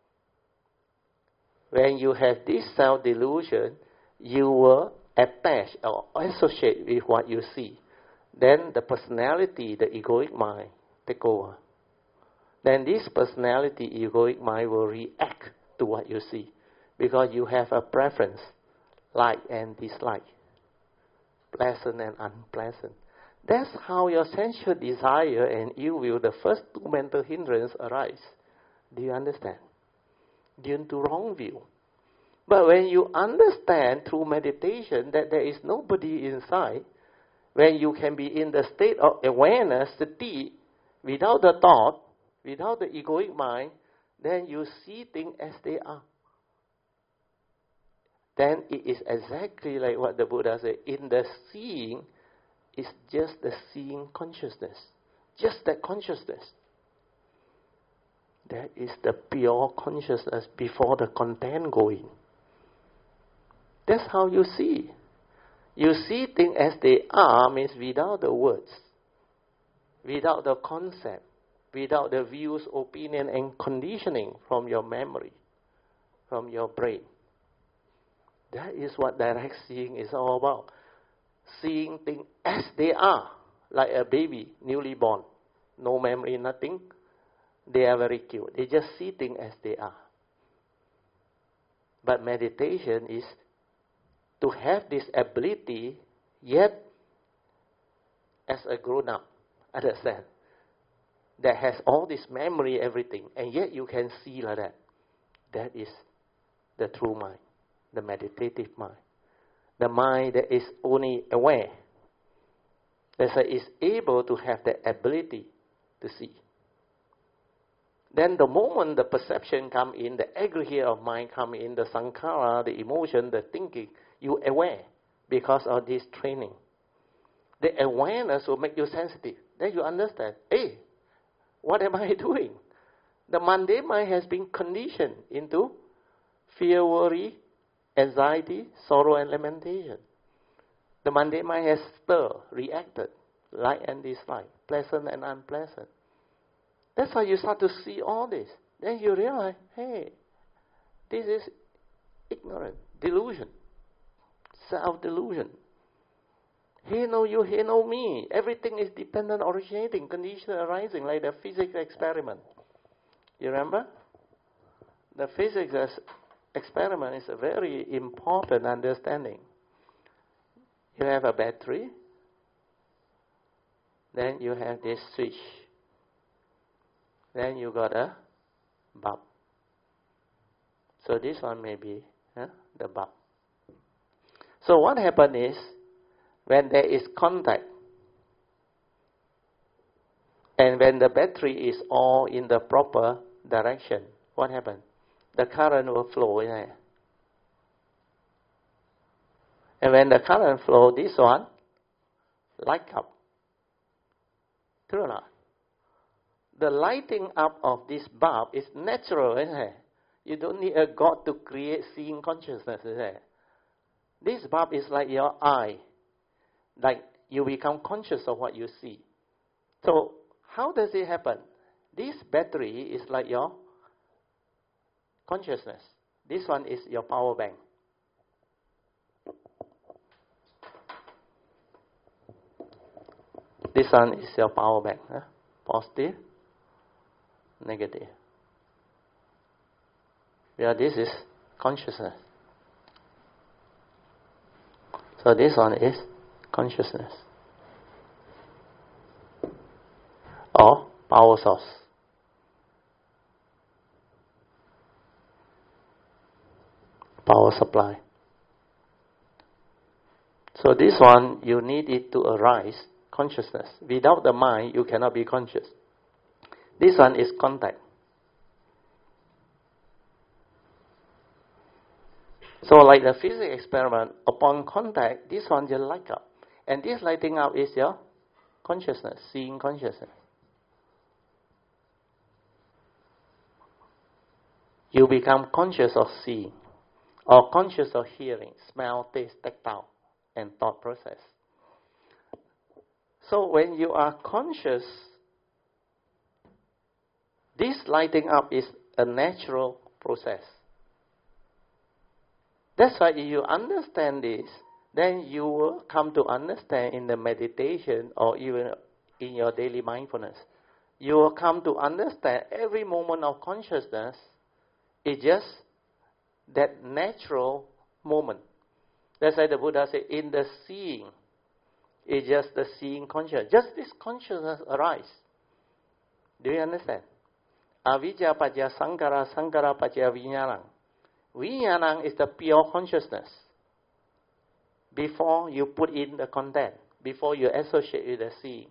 When you have this self-delusion, you will attach or associate with what you see. Then the personality, the egoic mind, take over. Then this personality, egoic mind will react to what you see. Because you have a preference, like and dislike, pleasant and unpleasant. That's how your sensual desire and ill will, the first two mental hindrances, arise. Do you understand? Due to wrong view. But when you understand through meditation that there is nobody inside, when you can be in the state of awareness, sati, without the thought, without the egoic mind, then you see things as they are. Then it is exactly like what the Buddha said. In the seeing, it's just the seeing consciousness. Just that consciousness. That is the pure consciousness before the content go in. That's how you see. You see things as they are means without the words, without the concept, without the views, opinion and conditioning from your memory, from your brain. That is what direct seeing is all about. Seeing things as they are, like a baby, newly born. No memory, nothing. They are very cute. They just see things as they are. But meditation is to have this ability, yet as a grown-up, Understand? That has all this memory, everything, and yet you can see like that. That is the true mind, the meditative mind. The mind that is only aware. That's why it's able to have the ability to see. Then the moment the perception come in, the aggregate of mind come in, the sankhara, the emotion, the thinking, you aware because of this training. The awareness will make you sensitive. Then you understand, hey, what am I doing? The mundane mind has been conditioned into fear, worry, anxiety, sorrow, and lamentation. The mundane mind has stirred, reacted, like and dislike, pleasant and unpleasant. That's how you start to see all this. Then you realize, hey, this is ignorant, delusion, self-delusion. He know you, he know me. Everything is dependent, originating, condition arising, like the physics experiment. You remember? The physics experiment is a very important understanding. You have a battery, then you have this switch, then you got a bulb. So this one may be the bulb. So what happens is, when there is contact, and when the battery is all in the proper direction, what happens? The current will flow in there. And when the current flow, this one light up. True or not? The lighting up of this bulb is natural, isn't it? You don't need a God to create seeing consciousness, isn't it? This bulb is like your eye. Like you become conscious of what you see. So how does it happen? This battery is like your consciousness. This one is your power bank. This one is your power bank. Positive, negative. Yeah, this is consciousness. So this one is consciousness. Or power source. Power supply. So this one, you need it to arise, consciousness. Without the mind, you cannot be conscious. This one is contact. So like the physics experiment, upon contact, this one just light up. And this lighting up is your consciousness, seeing consciousness. You become conscious of seeing, or conscious of hearing, smell, taste, tactile, and thought process. So when you are conscious, this lighting up is a natural process. That's why if you understand this, then you will come to understand in the meditation or even in your daily mindfulness. You will come to understand every moment of consciousness is just that natural moment. That's why the Buddha said, in the seeing, it's just the seeing consciousness. Just this consciousness arises. Do you understand? Avijja pajja sankara, sankara pajja vijnanam. Vijnanam is the pure consciousness. Before you put in the content, before you associate with the seeing.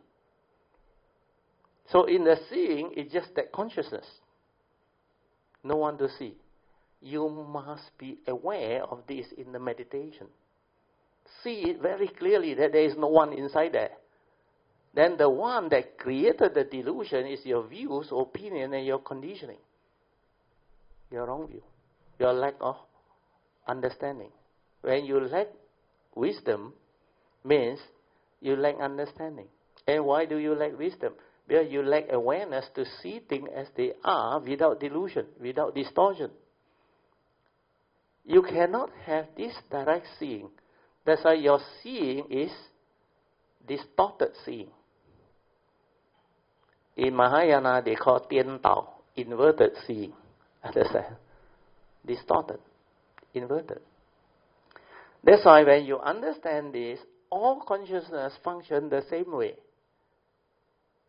So in the seeing, it's just that consciousness. No one to see. You must be aware of this in the meditation. See it very clearly that there is no one inside there. Then the one that created the delusion is your views, opinion, and your conditioning. Your wrong view. Your lack of understanding. When you lack wisdom, means you lack understanding. And why do you lack wisdom? Because you lack awareness to see things as they are without delusion, without distortion. You cannot have this direct seeing. That's why your seeing is distorted seeing. In Mahayana, they call Tian Dao, inverted seeing. Understand? Distorted, inverted. That's why when you understand this, all consciousness function the same way.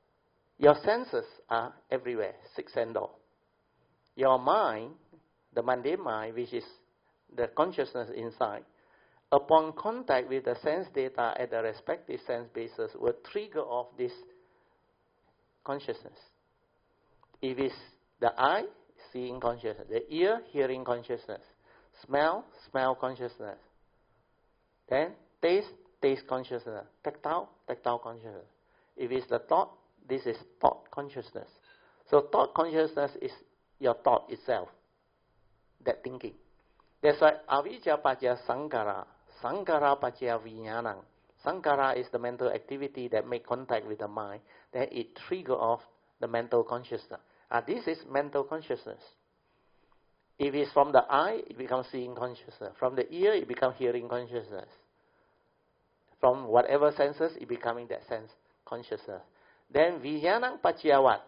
Your senses are everywhere, six sense door. Your mind, the mundane mind, which is the consciousness inside, upon contact with the sense data at the respective sense bases, will trigger off this consciousness. If it's the eye, seeing consciousness, the ear, hearing consciousness, smell consciousness, then taste consciousness, tactile consciousness. If it's the thought, this is thought consciousness. So thought consciousness is your thought itself, that thinking. That's why avijja pacaya sankhara, sankhara pacaya vijnanam. Sankhara is the mental activity that make contact with the mind. Then it trigger off the mental consciousness. This is mental consciousness. If it's from the eye, it becomes seeing consciousness. From the ear, it becomes hearing consciousness. From whatever senses, it becoming that sense consciousness. Then vijnanam pacaya what?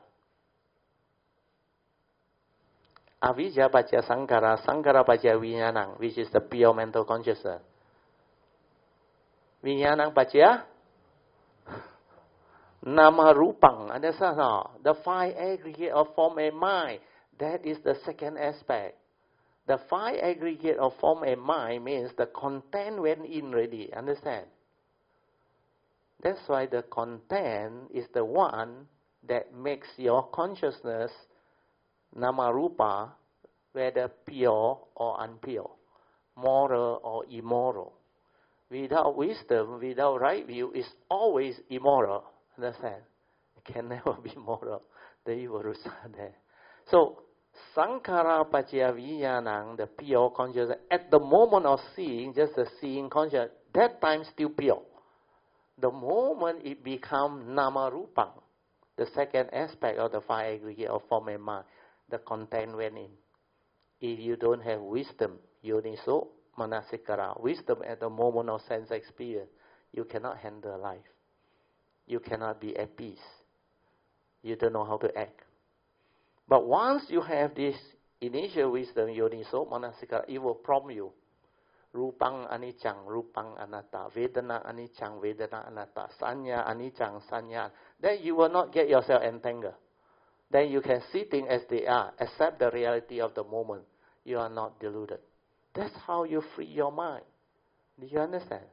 Avijja pacaya sankhara, sankhara pacaya vijnanam, which is the pure mental consciousness. Vijnanam pacaya nama rupang. Understand? The five aggregate of form and mind. That is the second aspect. The five aggregate of form and mind means the content went in already. Understand? That's why the content is the one that makes your consciousness nama rupa, whether pure or impure, moral or immoral. Without wisdom, without right view, is always immoral. Understand? It can never be moral. The evil roots are there. So, sankhara pacaya vijnanam, the pure consciousness, at the moment of seeing, just the seeing consciousness, that time still pure. The moment it becomes nama rupang, the second aspect of the five aggregate of form and mind, the content went in. If you don't have wisdom, yoniso manasikara, wisdom at the moment of sense experience, you cannot handle life. You cannot be at peace. You don't know how to act. But once you have this initial wisdom, yoniso manasikara, it will prompt you. Rupang anicang, rupang anatta. Vedana anicang, vedana anatta. Sanya anicang, sanya. Then you will not get yourself entangled. Then you can see things as they are. Accept the reality of the moment. You are not deluded. That's how you free your mind. Do you understand?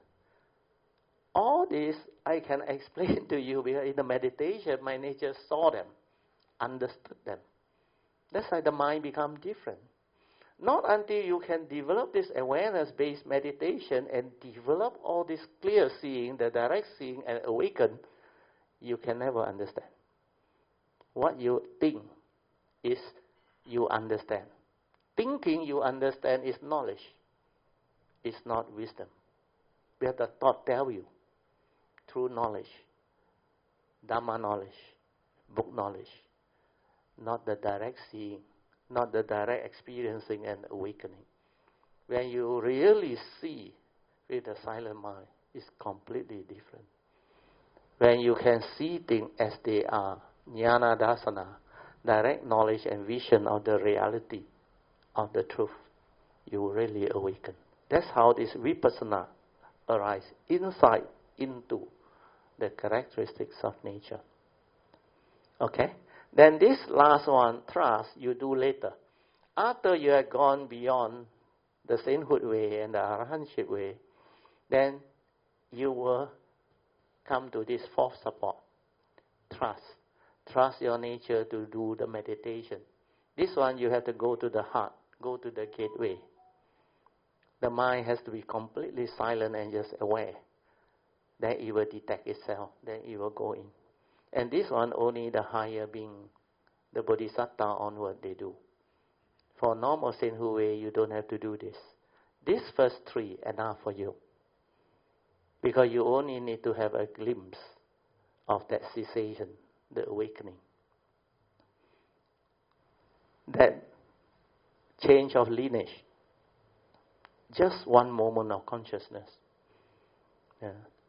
All this I can explain to you because in the meditation, my nature saw them, understood them. That's why the mind becomes different. Not until you can develop this awareness-based meditation and develop all this clear seeing, the direct seeing, and awaken, you can never understand. What you think is you understand. Thinking you understand is knowledge. It's not wisdom. Where the thought tell you through knowledge, Dhamma knowledge, book knowledge, not the direct seeing, not the direct experiencing and awakening. When you really see with the silent mind, it's completely different. When you can see things as they are, jnana dasana, direct knowledge and vision of the reality of the truth, you really awaken. That's how this vipassana arises, insight into the characteristics of nature. Okay? Then this last one, trust, you do later. After you have gone beyond the sainthood way and the arahantship way, then you will come to this fourth support, trust. Trust your nature to do the meditation. This one you have to go to the heart, go to the gateway. The mind has to be completely silent and just aware. Then it will detect itself, then it will go in. And this one only the higher being, the bodhisattva onward, they do. For normal sainthood way, you don't have to do this. These first three enough for you. Because you only need to have a glimpse of that cessation, the awakening. That change of lineage. Just one moment of consciousness. Yeah.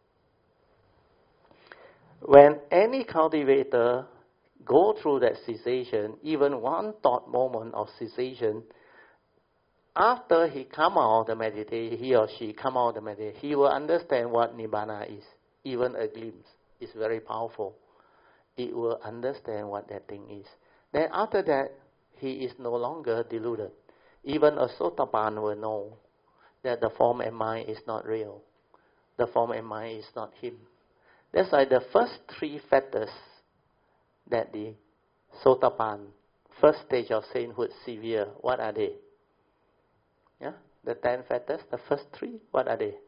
When any cultivator go through that cessation, even one thought moment of cessation, after he come out of the meditation, he or she come out of the meditation, he will understand what Nibbana is. Even a glimpse is very powerful. it will understand what that thing is. Then after that, he is no longer deluded. Even a Sotapan will know that the form and mind is not real. The form and mind is not him. That's why the first three factors that the Sotapan, first stage of sainthood, severe, what are they? Yeah? The 10 factors, the first three, what are they?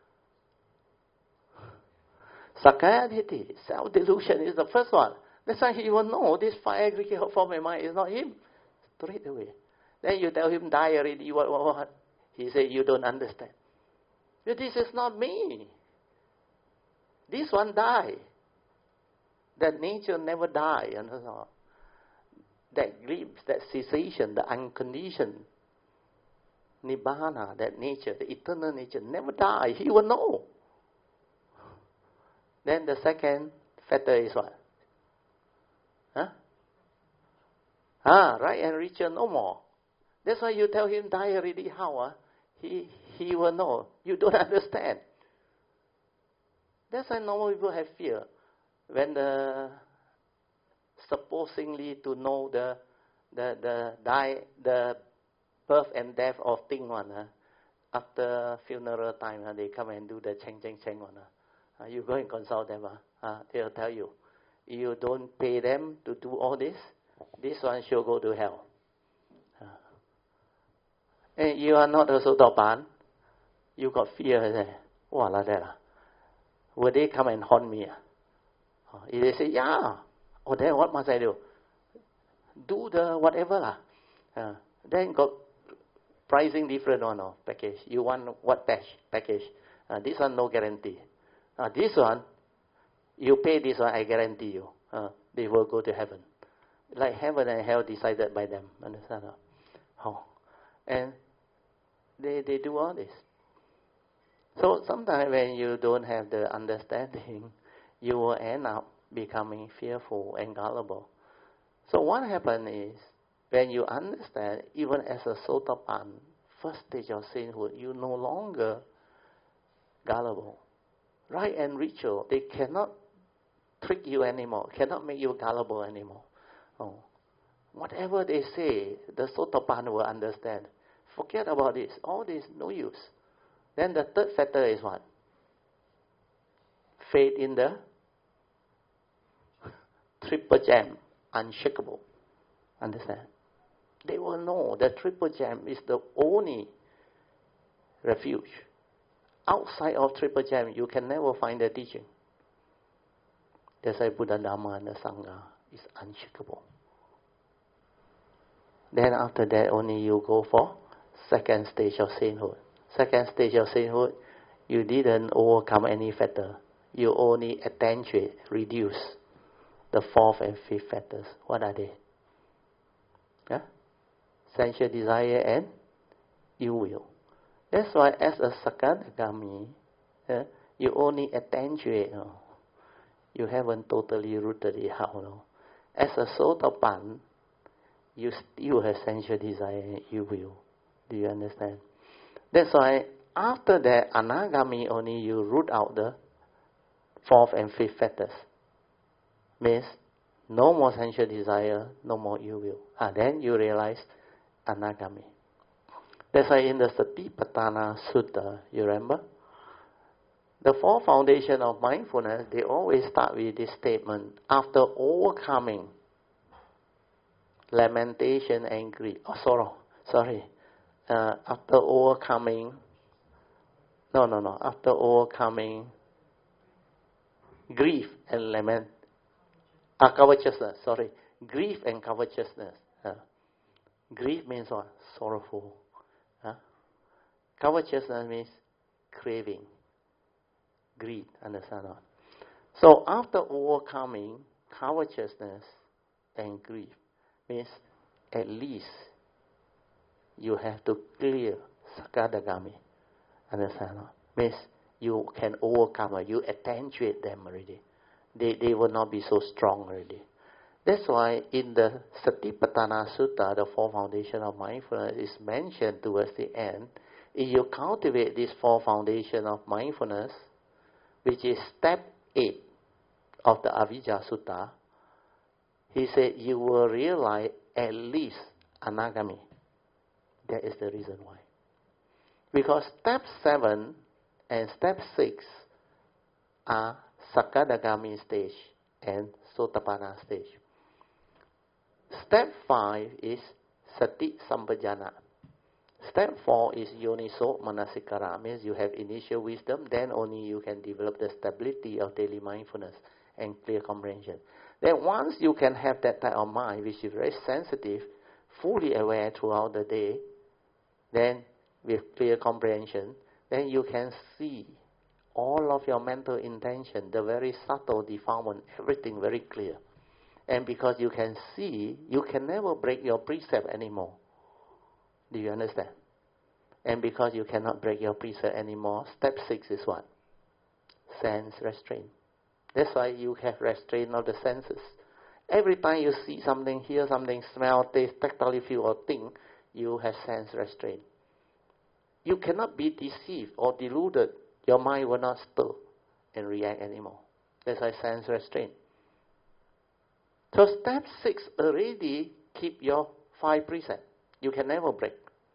Sakkaya Ditthi, self-delusion is the first one. That's why he will know this 5 aggregate form and mind is not him. Straight away. Then you tell him, die already, what? He say, you don't understand. But this is not me. This one die. That nature never die. That glimpse, that cessation, the unconditioned Nibbana, that nature, the eternal nature, never die. He will know. Then the second factor is what? Right and richer no more. That's why you tell him die already. How? He will know. You don't understand. That's why normal people have fear. When the supposingly to know the birth and death of thing one, after funeral time, they come and do the cheng one. You go and consult them. They'll tell you, you don't pay them to do all this, this one shall go to hell. And you are not a Sotapan, you got fear there. What like that? Will they come and haunt me? If they say, yeah, then what must I do? Do the whatever. Then got pricing different one package. You want what package? This one no guarantee. This one, you pay this one, I guarantee you. They will go to heaven. Like heaven and hell decided by them. Understand? And they do all this. So sometimes when you don't have the understanding, you will end up becoming fearful and gullible. So what happens is, when you understand, even as a Sotapan, first stage of sainthood, you no longer gullible. Right and ritual, they cannot trick you anymore, cannot make you gullible anymore. Whatever they say, the Sotapan will understand. Forget about this. All this, no use. Then the third factor is what? Faith in the triple gem, unshakable. Understand? They will know the triple gem is the only refuge. Outside of triple gem, you can never find the teaching. That's why Buddha, Dharma, and the Sangha is unshakable. Then after that, only you go for second stage of sainthood. Second stage of sainthood, you didn't overcome any factor. You only attenuate, reduce the fourth and fifth factors. What are they? Sensual desire and ill will. That's why as a Sakadagami, you only attenuate. You haven't totally rooted it out. As a Sotapan, you still have sensual desire and ill will. Do you understand? That's why after that, Anagami, only you root out the fourth and fifth factors. Means no more sensual desire, no more ill will. Then you realize Anagami. That's why in the Satipatthana Sutta, you remember? The four foundations of mindfulness, they always start with this statement. After overcoming lamentation and grief. After overcoming... After overcoming grief and lament... covetousness, Grief and covetousness. Grief means what? Sorrowful. Covetousness means craving. Greed, understand? So after overcoming covetousness and grief, means at least you have to clear Sakadagami. Understand? Means you can overcome, you attenuate them already. They will not be so strong already. That's why in the Satipatthana Sutta, the four foundations of mindfulness is mentioned towards the end. If you cultivate this four foundations of mindfulness, which is step 8 of the Avijja Sutta, He said, you will realize at least anagami. That is the reason why. Because step 7 and step 6 are Sakadagami stage and Sotapanna stage. Step 5 is Sati Sampajana. Step 4 is Yoniso Manasikara, means you have initial wisdom, then only you can develop the stability of daily mindfulness and clear comprehension. Then once you can have that type of mind, which is very sensitive, fully aware throughout the day, then with clear comprehension, then you can see all of your mental intention, the very subtle defilement, everything very clear. And because you can see, you can never break your precept anymore. Do you understand? And because you cannot break your precept anymore, step 6 is what? Sense restraint. That's why you have restraint of the senses. Every time you see something, hear something, smell, taste, tactile feel or think, you have sense restraint. You cannot be deceived or deluded. Your mind will not stir and react anymore. That's why sense restraint. So step 6 already keep your 5 precepts. You can never break.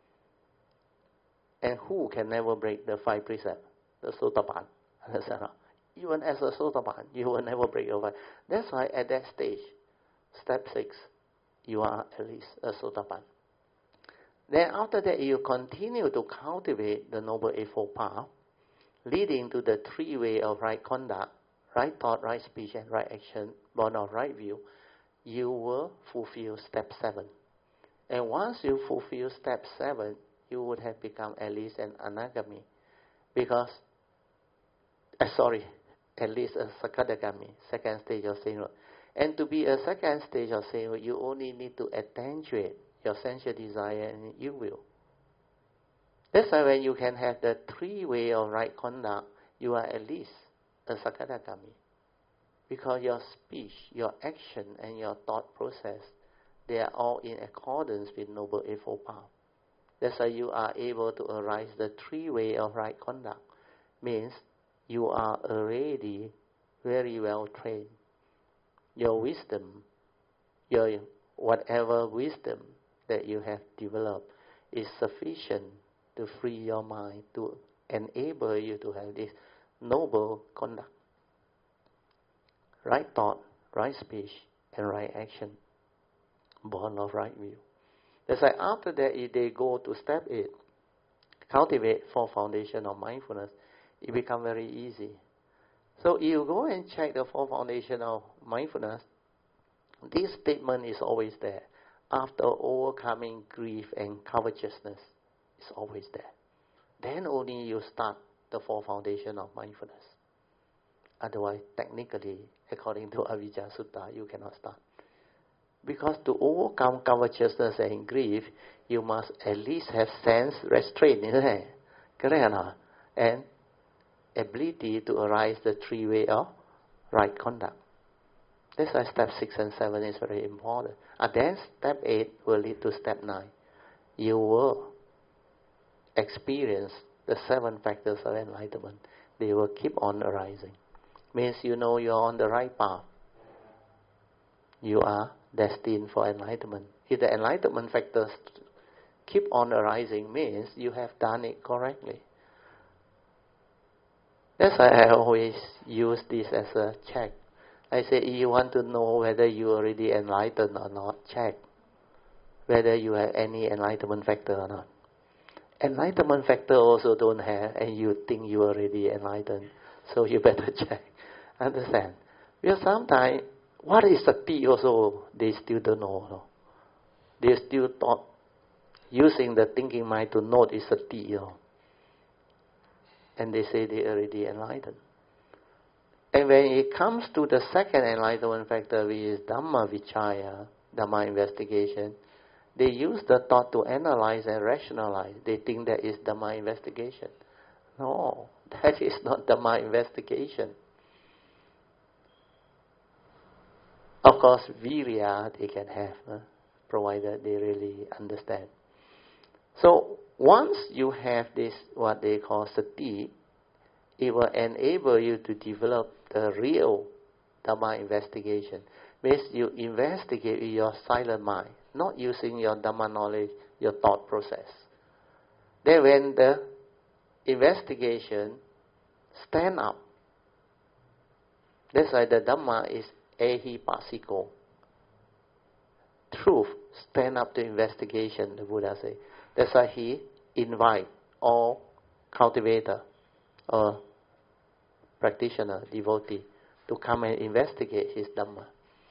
And who can never break the 5 precepts? The Sotapan. Even as a Sotapan, you will never break your 5. That's why at that stage, step 6, you are at least a Sotapan. Then after that, you continue to cultivate the Noble Eightfold Path, leading to the 3 ways of right conduct, right thought, right speech, and right action, born of right view. You will fulfill step 7. And once you fulfill step 7, you would have become at least an anagami. Because, at least a sakadagami, second stage of sainthood. And to be a second stage of sainthood, you only need to attenuate your sensual desire and ill will. That's why when you can have the 3 ways of right conduct, you are at least a sakadagami. Because your speech, your action, and your thought process, they are all in accordance with Noble Eightfold Path. That's why you are able to arise the 3 ways of right conduct. Means you are already very well trained. Your wisdom, your whatever wisdom that you have developed is sufficient to free your mind, to enable you to have this noble conduct. Right thought, right speech, and right action, born of right view. That's why after that, if they go to step 8, cultivate 4 foundation of mindfulness, it becomes very easy. So you go and check the 4 foundation of mindfulness, this statement is always there. After overcoming grief and covetousness, it's always there. Then only you start the 4 foundation of mindfulness. Otherwise, technically, according to Avijja Sutta, you cannot start. Because to overcome covetousness and grief, you must at least have sense restraint, isn't it? Correct or not? And ability to arise the 3 ways of right conduct. That's why step 6 and 7 is very important. And then step 8 will lead to step 9. You will experience the 7 factors of enlightenment. They will keep on arising. Means you know you are on the right path. You are destined for enlightenment. If the enlightenment factors keep on arising, means you have done it correctly. That's why I always use this as a check. I say, if you want to know whether you are already enlightened or not, check whether you have any enlightenment factor or not. Enlightenment factor also don't have, and you think you are already enlightened, so you better check. Understand? Because sometimes, what is sati also, they still don't know. No? They still thought using the thinking mind to note is sati. No? And they say they already enlightened. And when it comes to the second enlightenment factor, which is Dhamma Vichaya, Dhamma investigation, they use the thought to analyze and rationalize. They think that is Dhamma investigation. No, that is not Dhamma investigation. Of course, Virya they can have, provided they really understand. So, once you have this, what they call sati, it will enable you to develop the real Dhamma investigation. means you investigate with your silent mind, not using your Dhamma knowledge, your thought process. Then when the investigation stand up, that's why the Dhamma is ehipassiko. Truth stand up to investigation, the Buddha says. That's why he invite all cultivator or practitioner, devotee, to come and investigate his Dhamma.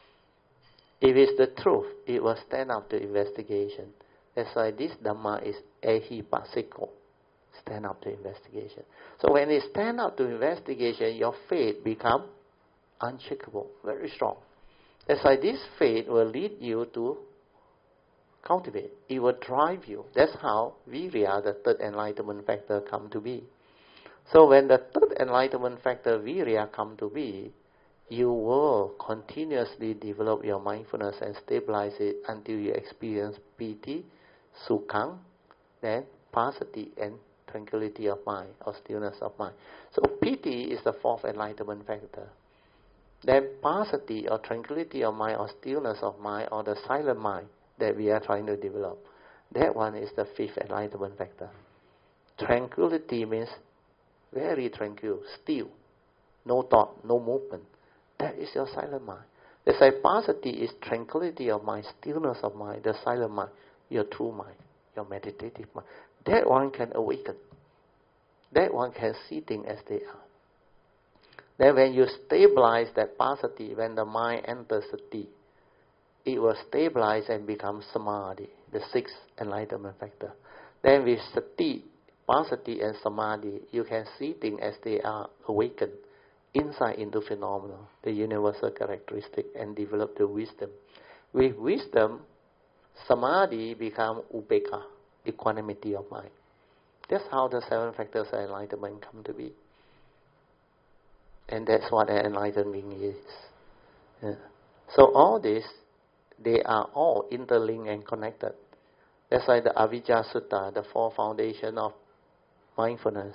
If it's the truth, it will stand up to investigation. That's why this Dhamma is ehipassiko, stand up to investigation. So when it stand up to investigation, your faith become unshakable, very strong. That's why this faith will lead you to cultivate. It will drive you. That's how Virya, the third enlightenment factor, come to be. So when the third enlightenment factor, Virya, come to be, you will continuously develop your mindfulness and stabilize it until you experience piti, sukhang, then passaddhi and tranquility of mind or stillness of mind. So piti is the fourth enlightenment factor. Then passaddhi or tranquility of mind or stillness of mind or the silent mind that we are trying to develop. That one is the fifth enlightenment factor. Tranquility means very tranquil, still, no thought, no movement. That is your silent mind. That's why passaddhi is tranquility of mind, stillness of mind, the silent mind, your true mind, your meditative mind. That one can awaken. That one can see things as they are. Then when you stabilize that passaddhi, when the mind enters sati, it will stabilize and become samadhi, the sixth enlightenment factor. Then with sati, passaddhi and samadhi, you can see things as they are, awakened, insight into phenomena, the universal characteristic, and develop the wisdom. With wisdom, samadhi become upekkha, equanimity of mind. That's how the seven factors of enlightenment come to be. And that's what an enlightened being is. Yeah. So all this, they are all interlinked and connected. That's why the Avijja Sutta, the four foundation of mindfulness,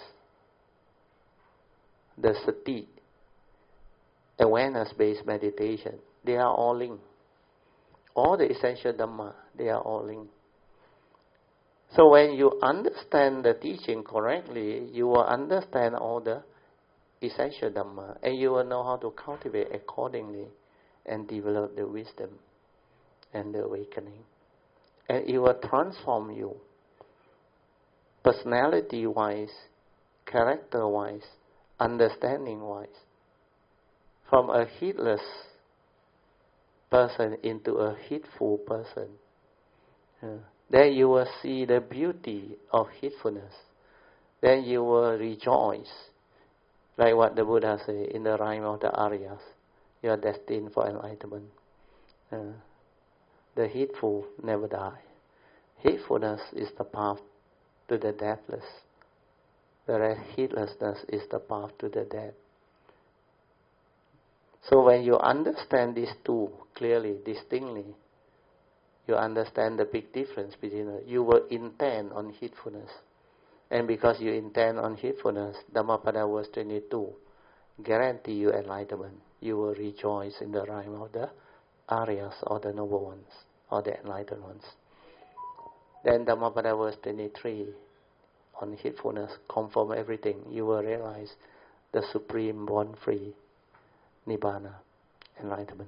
the sati, awareness-based meditation, they are all linked. All the essential Dhamma, they are all linked. So when you understand the teaching correctly, you will understand all the essential Dhamma, and you will know how to cultivate accordingly and develop the wisdom and the awakening. And it will transform you, personality-wise, character-wise, understanding-wise, from a heedless person into a heedful person. Then you will see the beauty of heedfulness. Then you will rejoice. Like what the Buddha said in the rhyme of the Aryas, you are destined for enlightenment. The heedful never die. Heedfulness is the path to the deathless, whereas heedlessness is the path to the dead. So when you understand these two clearly, distinctly, you understand the big difference between them. You will intend on heedfulness. And because you intend on heedfulness, Dhammapada verse 22 guarantee you enlightenment. You will rejoice in the rhyme of the Aryas or the noble ones or the enlightened ones. Then Dhammapada verse 23 on heedfulness, confirm everything. You will realize the supreme born free Nibbana, enlightenment.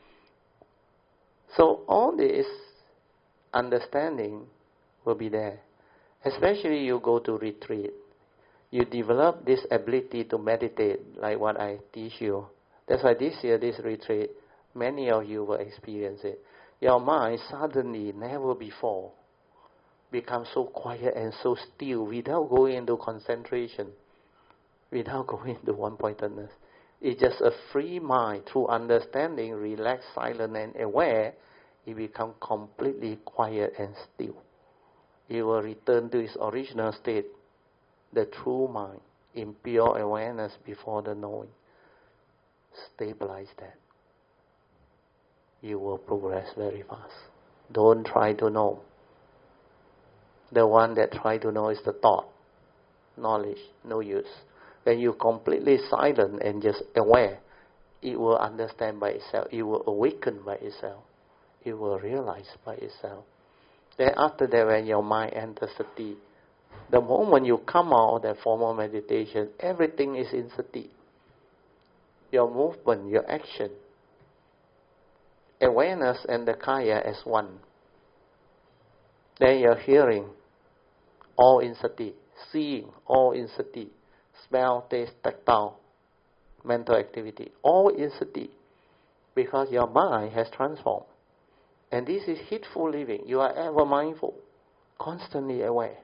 So all this understanding will be there. Especially you go to retreat. You develop this ability to meditate like what I teach you. That's why this year, this retreat, many of you will experience it. Your mind suddenly, never before, becomes so quiet and so still without going into concentration, without going into one-pointedness. It's just a free mind through understanding, relaxed, silent and aware. It becomes completely quiet and still. It will return to its original state, the true mind, in pure awareness before the knowing. Stabilize that. You will progress very fast. Don't try to know. The one that try to know is the thought. Knowledge, no use. When you completely silent and just aware, it will understand by itself. It will awaken by itself. It will realize by itself. Then after that, when your mind enters sati, the moment you come out of that formal meditation, everything is in sati. Your movement, your action, awareness and the kaya as one. Then your hearing, all in sati. Seeing, all in sati. Smell, taste, tactile, mental activity, all in sati. Because your mind has transformed. And this is heedful living. You are ever mindful, constantly aware.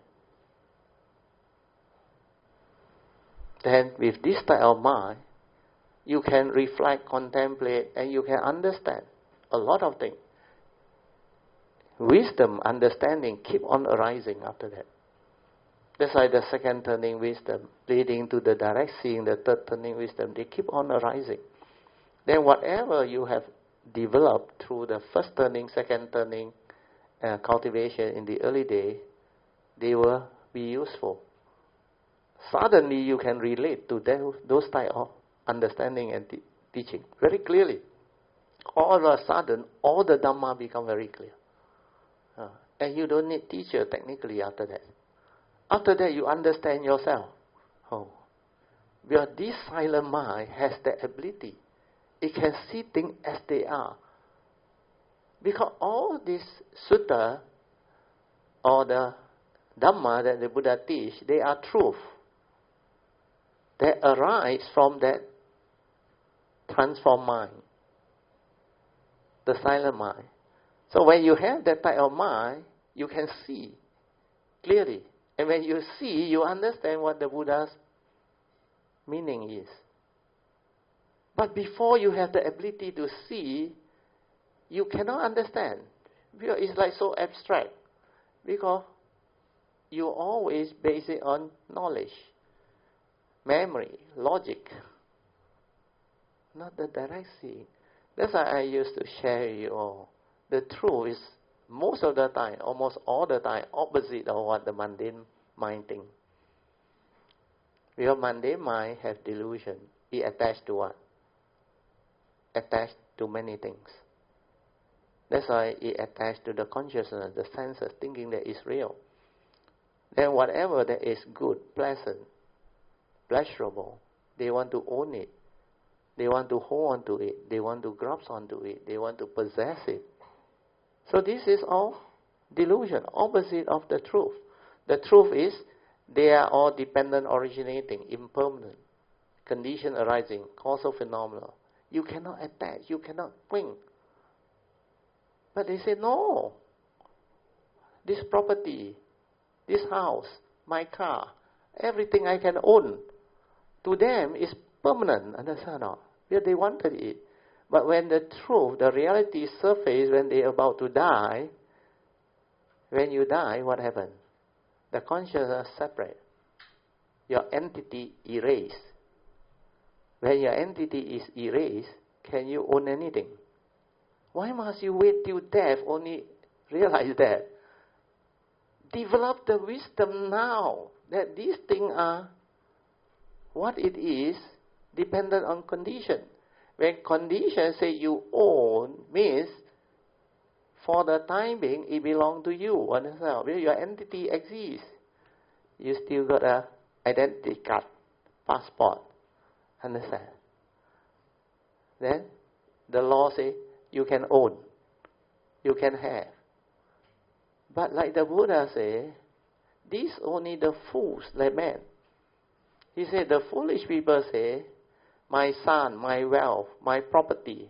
Then with this type of mind, you can reflect, contemplate, and you can understand a lot of things. Wisdom, understanding keep on arising after that. That's why the second turning wisdom, leading to the direct seeing, the third turning wisdom, they keep on arising. Then whatever you have developed through the first turning, second turning, cultivation in the early day, they will be useful. Suddenly you can relate to those type of understanding and teaching very clearly. All of a sudden, all the Dhamma become very clear. And you don't need teacher technically after that. After that, you understand yourself. Because this silent mind has the ability. It can see things as they are. Because all this sutta or the Dhamma that the Buddha teach, they are truth. They arise from that transformed mind, the silent mind. So when you have that type of mind, you can see clearly. And when you see, you understand what the Buddha's meaning is. But before you have the ability to see, you cannot understand. Because it's like so abstract. Because you always base it on knowledge, memory, logic, not the direct seeing. That's why I used to share with you all. The truth is, most of the time, almost all the time, opposite of what the mundane mind thinks. Because mundane mind has delusion. It attached to what? Attached to many things. That's why it attached to the consciousness, the senses, thinking that it's real. Then whatever that is good, pleasant, pleasurable, they want to own it. They want to hold on to it. They want to grasp onto it. They want to possess it. So this is all delusion, opposite of the truth. The truth is, they are all dependent originating, impermanent, condition arising, causal phenomena. You cannot attach, you cannot cling. But they say, no. This property, this house, my car, everything I can own, to them is permanent. Understand or not? Yeah, they wanted it. But when the truth, the reality surfaces when they are about to die, when you die, what happens? The consciousness separate. Your entity erased. When your entity is erased, can you own anything? Why must you wait till death only realize that? Develop the wisdom now that these things are what it is, dependent on condition. When conditions say you own, means for the time being it belongs to you. Understand? Because your entity exists. You still got a identity card, passport. Understand? Then the law says you can own, you can have. But like the Buddha said, this only the fools like man. He said the foolish people say, my son, my wealth, my property.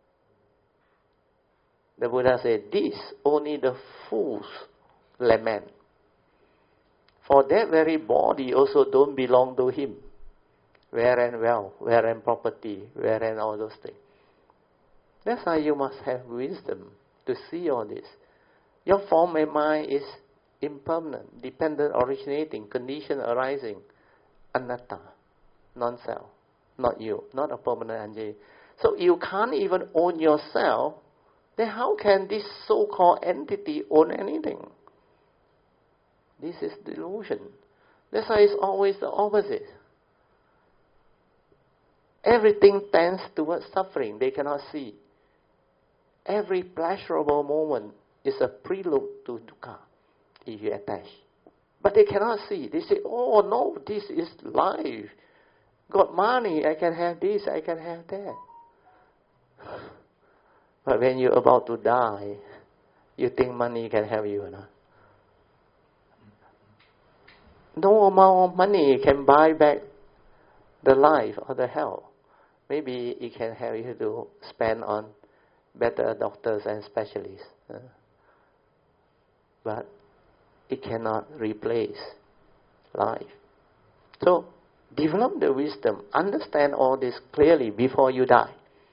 The Buddha said, this only the fools lament. For that very body also don't belong to him. Wherein wealth, wherein property, wherein all those things. That's why you must have wisdom to see all this. Your form and mind is impermanent, dependent, originating, condition arising, anatta, non-self. Not you, not a permanent anjali. So you can't even own yourself, then how can this so-called entity own anything? This is delusion. That's why it's always the opposite. Everything tends towards suffering. They cannot see. Every pleasurable moment is a prelude to dukkha if you attach. But they cannot see. They say, oh no, this is life. Got money, I can have this, I can have that. But when you're about to die, you think money can help you or not? No amount of money can buy back the life or the health. Maybe it can help you to spend on better doctors and specialists. But it cannot replace life. So, develop the wisdom. Understand all this clearly before you die.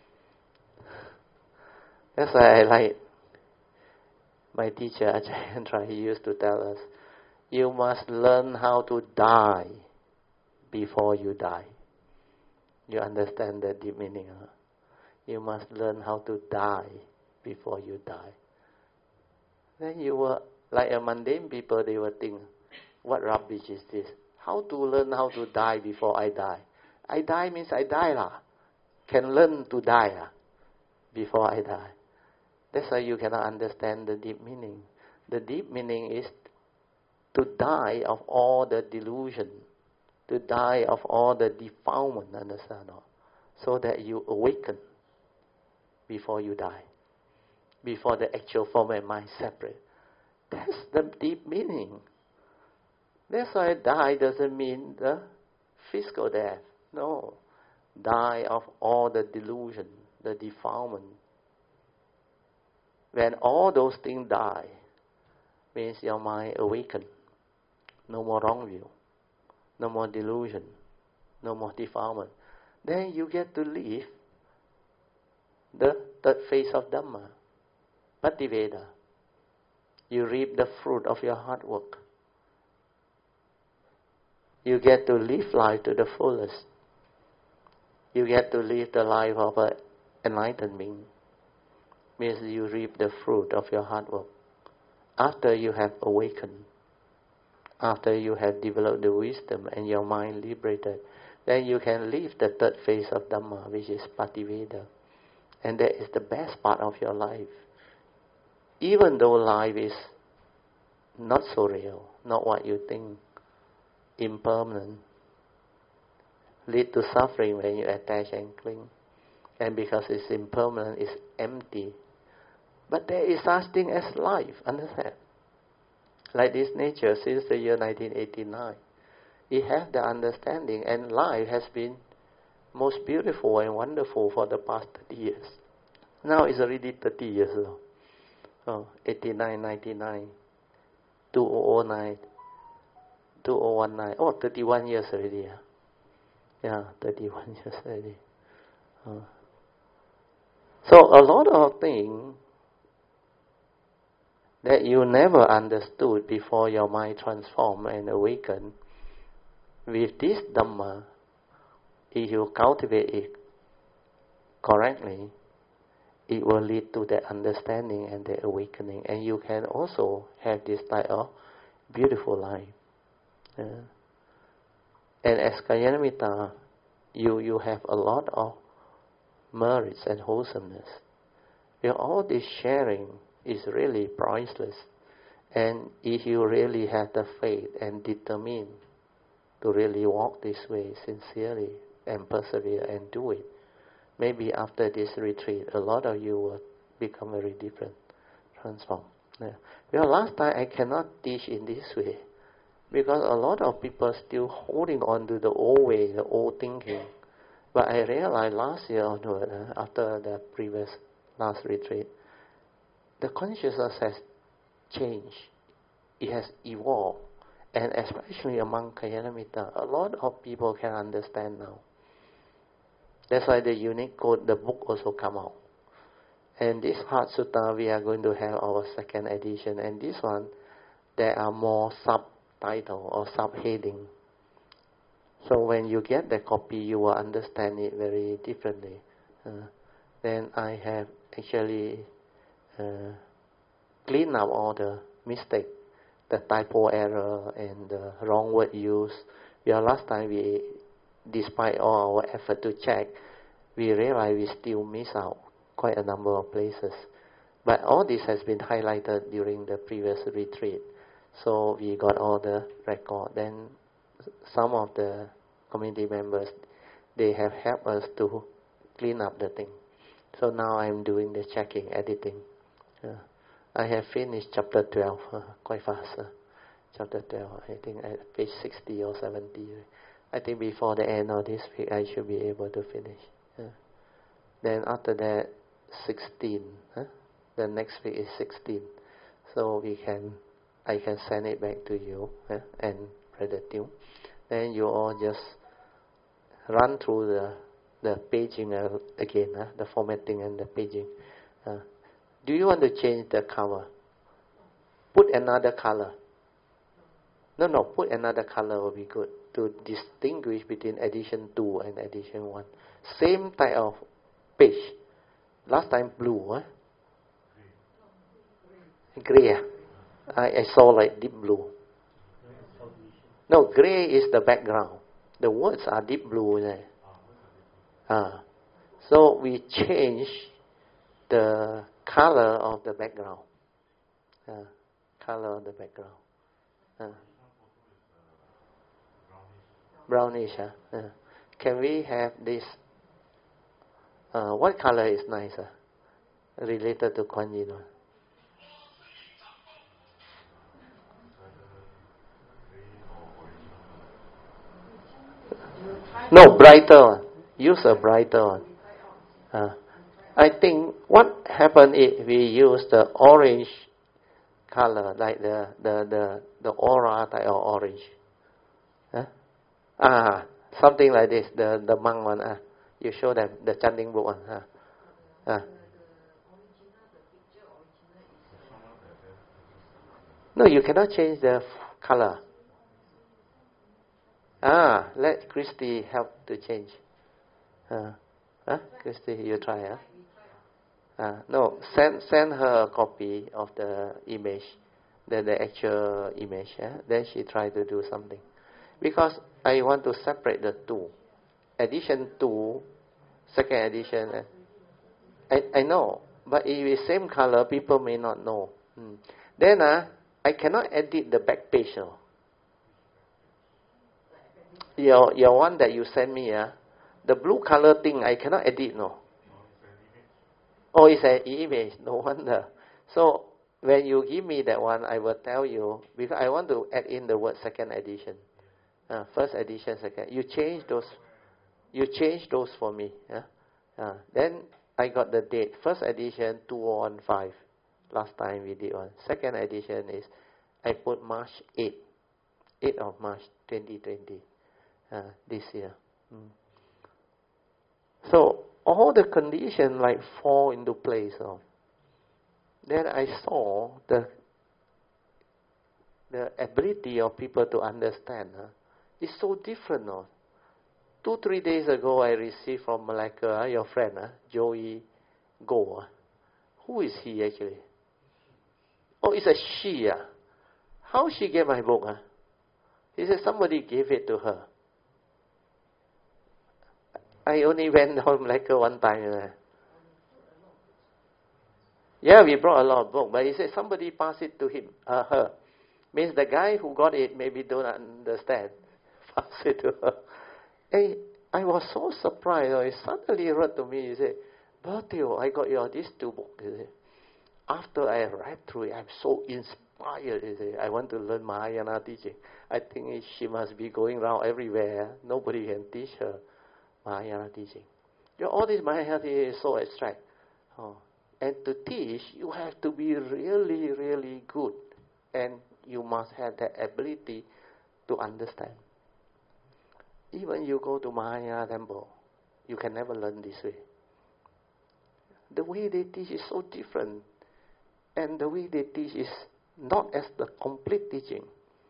That's why I like my teacher, Ajahn Yantra. He used to tell us, you must learn how to die before you die. You understand the deep meaning? Huh? You must learn how to die before you die. Then you were like a mundane people, they will think, what rubbish is this? How to learn how to die before I die? I die means I die lah. Can learn to die before I die. That's why you cannot understand the deep meaning. The deep meaning is to die of all the delusion, to die of all the defilement, understand? So that you awaken before you die, before the actual form and mind separate. That's the deep meaning. That's why die doesn't mean the physical death. No. Die of all the delusion, the defilement. When all those things die, means your mind awaken. No more wrong view. No more delusion. No more defilement. Then you get to live the third phase of Dhamma, Pativeda. You reap the fruit of your hard work. You get to live life to the fullest. You get to live the life of an enlightened being. Means you reap the fruit of your hard work. After you have awakened, after you have developed the wisdom and your mind liberated, then you can live the third phase of Dhamma, which is Pativeda. And that is the best part of your life. Even though life is not so real, not what you think, impermanent, lead to suffering when you attach and cling. And because it's impermanent, it's empty. But there is such thing as life, understand? Like this nature since the year 1989. It has the understanding, and life has been most beautiful and wonderful for the past 30 years. Now it's already 30 years ago. 89, 99, 2009, 2019. 31 years already. Yeah, 31 years already. So a lot of things that you never understood before your mind transformed and awakened, with this Dhamma, if you cultivate it correctly, it will lead to that understanding and the awakening. And you can also have this type of beautiful life. And as Kalyanamitta, you have a lot of merits and wholesomeness. All this sharing is really priceless. And if you really have the faith and determine to really walk this way sincerely and persevere and do it, maybe after this retreat, a lot of you will become very different, transform. Last time I cannot teach in this way because a lot of people still holding on to the old way, the old thinking. But I realized last year onward, after the previous last retreat, the consciousness has changed. It has evolved. And especially among Kalyanamitta, a lot of people can understand now. That's why the unique code, the book also come out. And this Heart Sutta, we are going to have our second edition. And this one, there are more subtitle or subheading. So when you get the copy, you will understand it very differently. Then I have actually cleaned up all the mistakes, the typo error and the wrong word use. Last time we despite all our effort to check, we realize we still miss out quite a number of places. But all this has been highlighted during the previous retreat. So we got all the record. Then some of the community members, they have helped us to clean up the thing. So now I'm doing the checking, editing. I have finished chapter 12 quite fast. Chapter 12, I think at page 60 or 70. I think before the end of this week, I should be able to finish. Then after that, 16. The next week is 16. So I can send it back to you and Brother Tim. Then you all just run through the paging again, the formatting and the paging. Do you want to change the color? Put another color. No, put another color will be good to distinguish between edition 2 and edition 1. Same type of page. Last time blue, Grey. I saw like deep blue. No, grey is the background. The words are deep blue there. So we change the color of the background. Color of the background. Brownish. Can we have this? What color is nicer? Related to Kuan Yin. No, brighter one. Use a brighter one. I think what happened is we use the orange color, like the aura type of orange. Something like this, the monk one. You show them the chanting book one. No, you cannot change the color. Let Christy help to change. Christy, you try. No, send her a copy of the image, the actual image. Then she try to do something. Because I want to separate the two. Edition 2, second edition. I know, but if it's same color, people may not know. Then I cannot edit the back page. Your one that you sent me, the blue color thing, I cannot edit, no. Oh, it's an image, no wonder. So when you give me that one, I will tell you, because I want to add in the word second edition. First edition, second. You change those for me. Then I got the date. First edition 2015. Last time we did one. Second edition is I put March 8 of March 2020. This year. So all the conditions like fall into place. Then I saw the ability of people to understand. It's so different. 2-3 days ago, I received from Malacca, your friend, Joey Go. Who is he actually? Oh, it's a she. How she get my book? He said somebody gave it to her. I only went home like one time. Yeah, we brought a lot of books, but he said somebody passed it to him, her. Means the guy who got it maybe don't understand. Pass it to her. Hey, I was so surprised. He suddenly wrote to me, he said, Bertil, I got these 2 books. After I read through it, I'm so inspired. He said, I want to learn Mahayana teaching. I think she must be going around everywhere. Nobody can teach her Mahayana teaching. All this Mahayana teaching is so abstract. And to teach, you have to be really, really good. And you must have that ability to understand. Even you go to Mahayana temple, you can never learn this way. The way they teach is so different. And the way they teach is not as the complete teaching.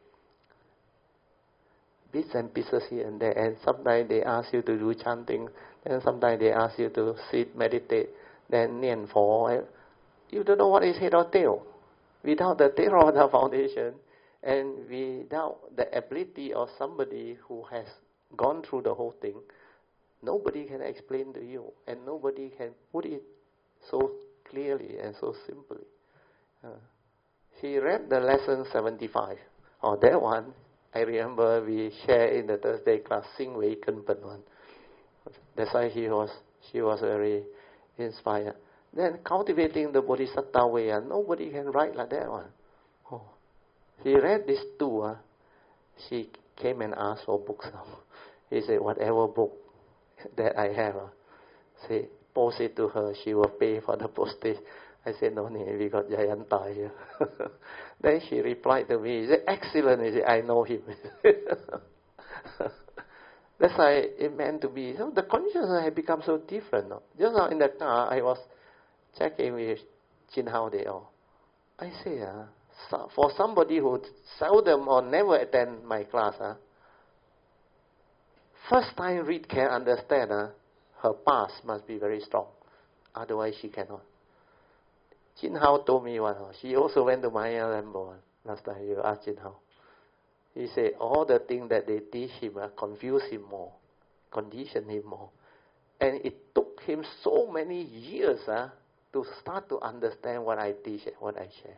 Bits and pieces here and there, and sometimes they ask you to do chanting, then sometimes they ask you to sit, meditate, then nian for. You don't know what is head or tail. Without the Theravada foundation, and without the ability of somebody who has gone through the whole thing, nobody can explain to you, and nobody can put it so clearly and so simply. She read the lesson 75. Oh, that one, I remember we shared in the Thursday class, Sing Wei Kenpen one. That's why she was very inspired. Then cultivating the Bodhisattva way, nobody can write like that one. Oh, she read these two. She came and asked for books now. He said, whatever book that I have, say, post it to her, she will pay for the postage. I said, no need, we got Jayanta here. Then she replied to me, he said, excellent. He said, I know him. That's why it meant to be. So the consciousness had become so different. No? Just now in the car, I was checking with Jin Hao they all. I say, so for somebody who seldom or never attend my class, first time read can understand, her past must be very strong. Otherwise she cannot. Jin Hao told me one. She also went to Maya Lambo last time. You asked Jin Hao. He said all the things that they teach him confuse him more, condition him more. And it took him so many years to start to understand what I teach and what I share.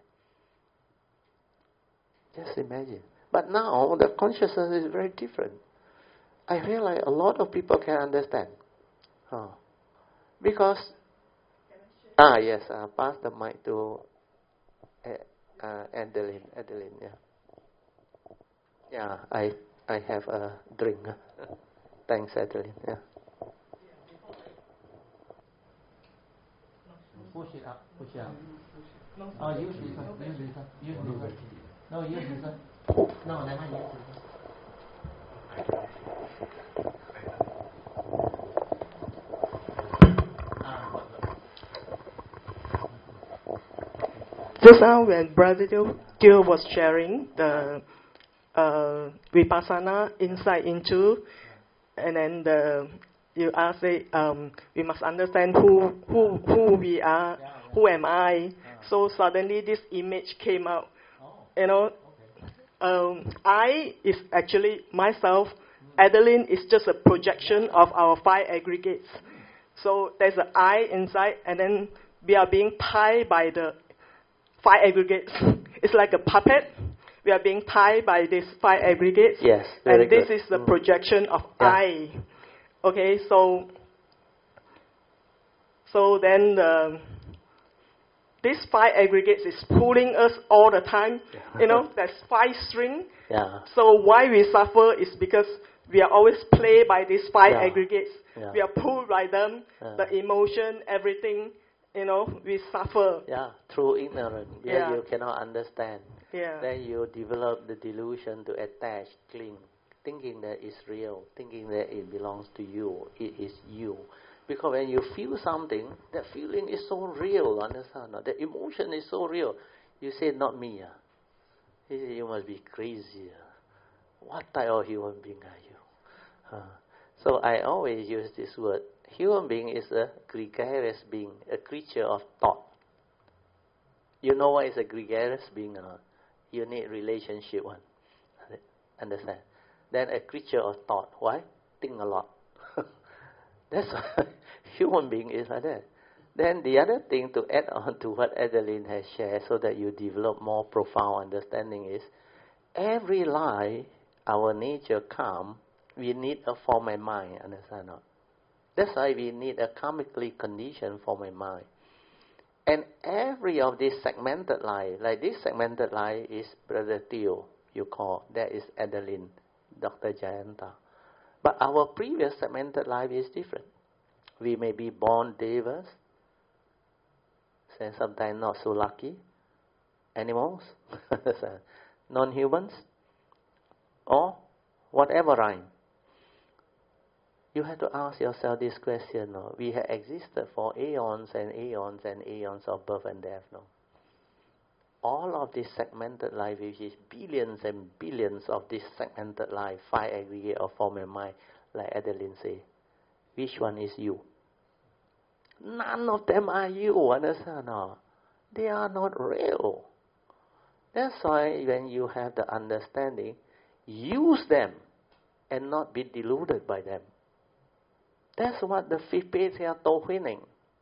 Just imagine. But now the consciousness is very different. I realize a lot of people can understand. Because, yes, pass the mic to Adeline. Adeline, yeah. Yeah, I have a drink. Thanks, Adeline. Yeah. Push it up, push it up. Oh, use this one, use this one, use this one. No, use this one. No, never use this one. Just now when Brother Teo was sharing the Vipassana insight into, and then you ask we must understand who we are, who am I. So suddenly this image came out. You know, I is actually myself. Adeline is just a projection of our 5 aggregates. So there's an I inside, and then we are being tied by the 5 aggregates. It's like a puppet. We are being tied by these 5 aggregates. Yes, and this is the projection of I. Okay, so then these 5 aggregates is pulling us all the time. You know, there's 5 string. Yeah. So why we suffer is because we are always played by these 5 aggregates. Yeah. We are pulled by them, the emotion, everything. You know, we suffer. Yeah, through ignorance. Yeah, you cannot understand. Yeah. Then you develop the delusion to attach, cling, thinking that it's real, thinking that it belongs to you. It is you. Because when you feel something, that feeling is so real, understand? The emotion is so real. You say, not me. He said, you must be crazy. What type of human being are you? So I always use this word. Human being is a gregarious being, a creature of thought. You know what is a gregarious being or not? You need relationship one. Understand? Then a creature of thought. Why? Think a lot. That's why human being is like that. Then the other thing to add on to what Adeline has shared so that you develop more profound understanding is every life, our nature come, we need a form and mind. Understand or not? That's why we need a karmically conditioned form and mind. And every of these segmented life, like this segmented life is Brother Teo, you call, that is Adeline, Dr. Jayanta. But our previous segmented life is different. We may be born devas, and sometimes not so lucky, animals, non-humans, or whatever rhyme. You have to ask yourself this question. No? We have existed for aeons and aeons and aeons of birth and death. No? All of this segmented life, which is billions and billions of this segmented life, 5 aggregate of form and mind, like Adeline say, which one is you? None of them are you, understand? No? They are not real. That's why when you have the understanding, use them and not be deluded by them. That's what the fifth page here told Huining.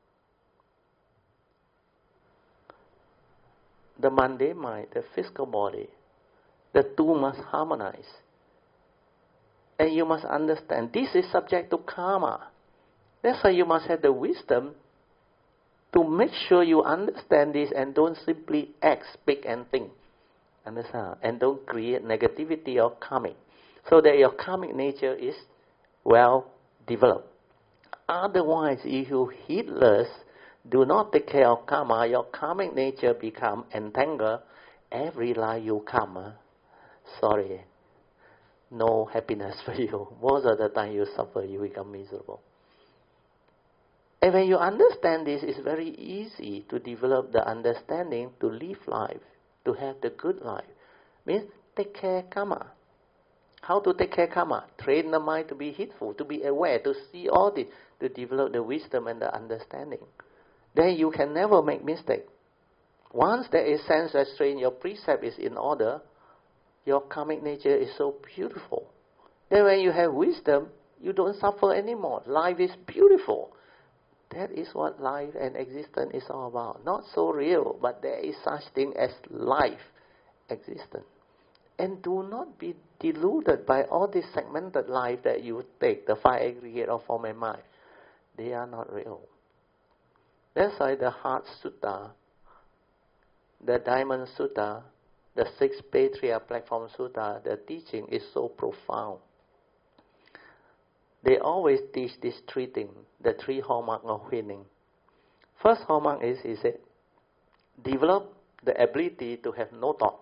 The mundane mind, the physical body, the two must harmonize. And you must understand, this is subject to karma. That's why you must have the wisdom to make sure you understand this and don't simply act, speak and think. Understand? And don't create negativity or karmic. So that your karmic nature is well developed. Otherwise, if you heedless, do not take care of karma, your karmic nature become entangled. Every life you come, sorry, no happiness for you. Most of the time you suffer, you become miserable. And when you understand this, it's very easy to develop the understanding to live life, to have the good life. Means take care karma. How to take care karma? Train the mind to be heedful, to be aware, to see all this, to develop the wisdom and the understanding. Then you can never make mistake. Once there is sense restraint, your precept is in order, your karmic nature is so beautiful. Then when you have wisdom, you don't suffer anymore. Life is beautiful. That is what life and existence is all about. Not so real, but there is such thing as life, existence. And do not be deluded by all this segmented life that you take, the five aggregate of form and mind. They are not real. That's why the Heart Sutta, the Diamond Sutta, the Sixth Patriarch Platform Sutta, the teaching is so profound. They always teach these three things, the three hallmarks of Huining. First hallmark is, he said, develop the ability to have no thought.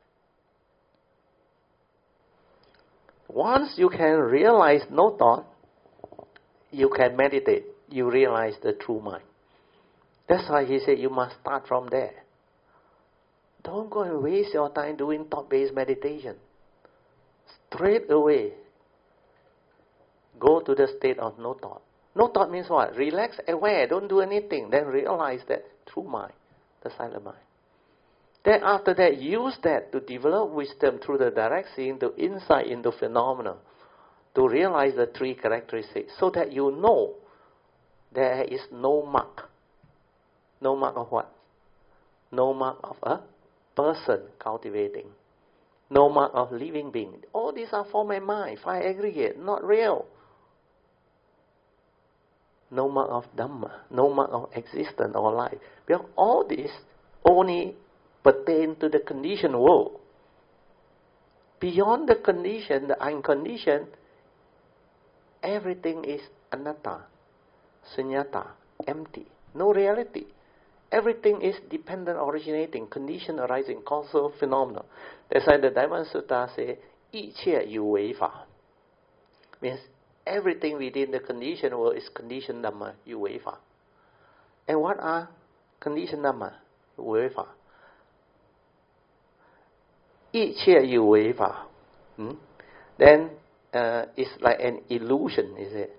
Once you can realize no thought, you can meditate. You realize the true mind. That's why he said you must start from there. Don't go and waste your time doing thought-based meditation. Straight away, go to the state of no thought. No thought means what? Relax, aware, don't do anything. Then realize that true mind, the silent mind. Then after that, use that to develop wisdom through the direct seeing, to insight into phenomena, to realize the three characteristics, so that you know there is no mark. No mark of what? No mark of a person cultivating. No mark of living being. All these are form and mind, five aggregate, not real. No mark of Dhamma, no mark of existence or life. Because all this only pertain to the conditioned world. Beyond the condition, the unconditioned, everything is anatta, sunyata, empty, no reality. Everything is dependent, originating, condition arising, causal phenomena. That's why the Diamond Sutta says, 一切有为法. Means everything within the conditioned world is conditioned Dhamma, 有为法. And what are conditioned Dhamma, 有为法? 一切有为法. Then it's like an illusion, is it?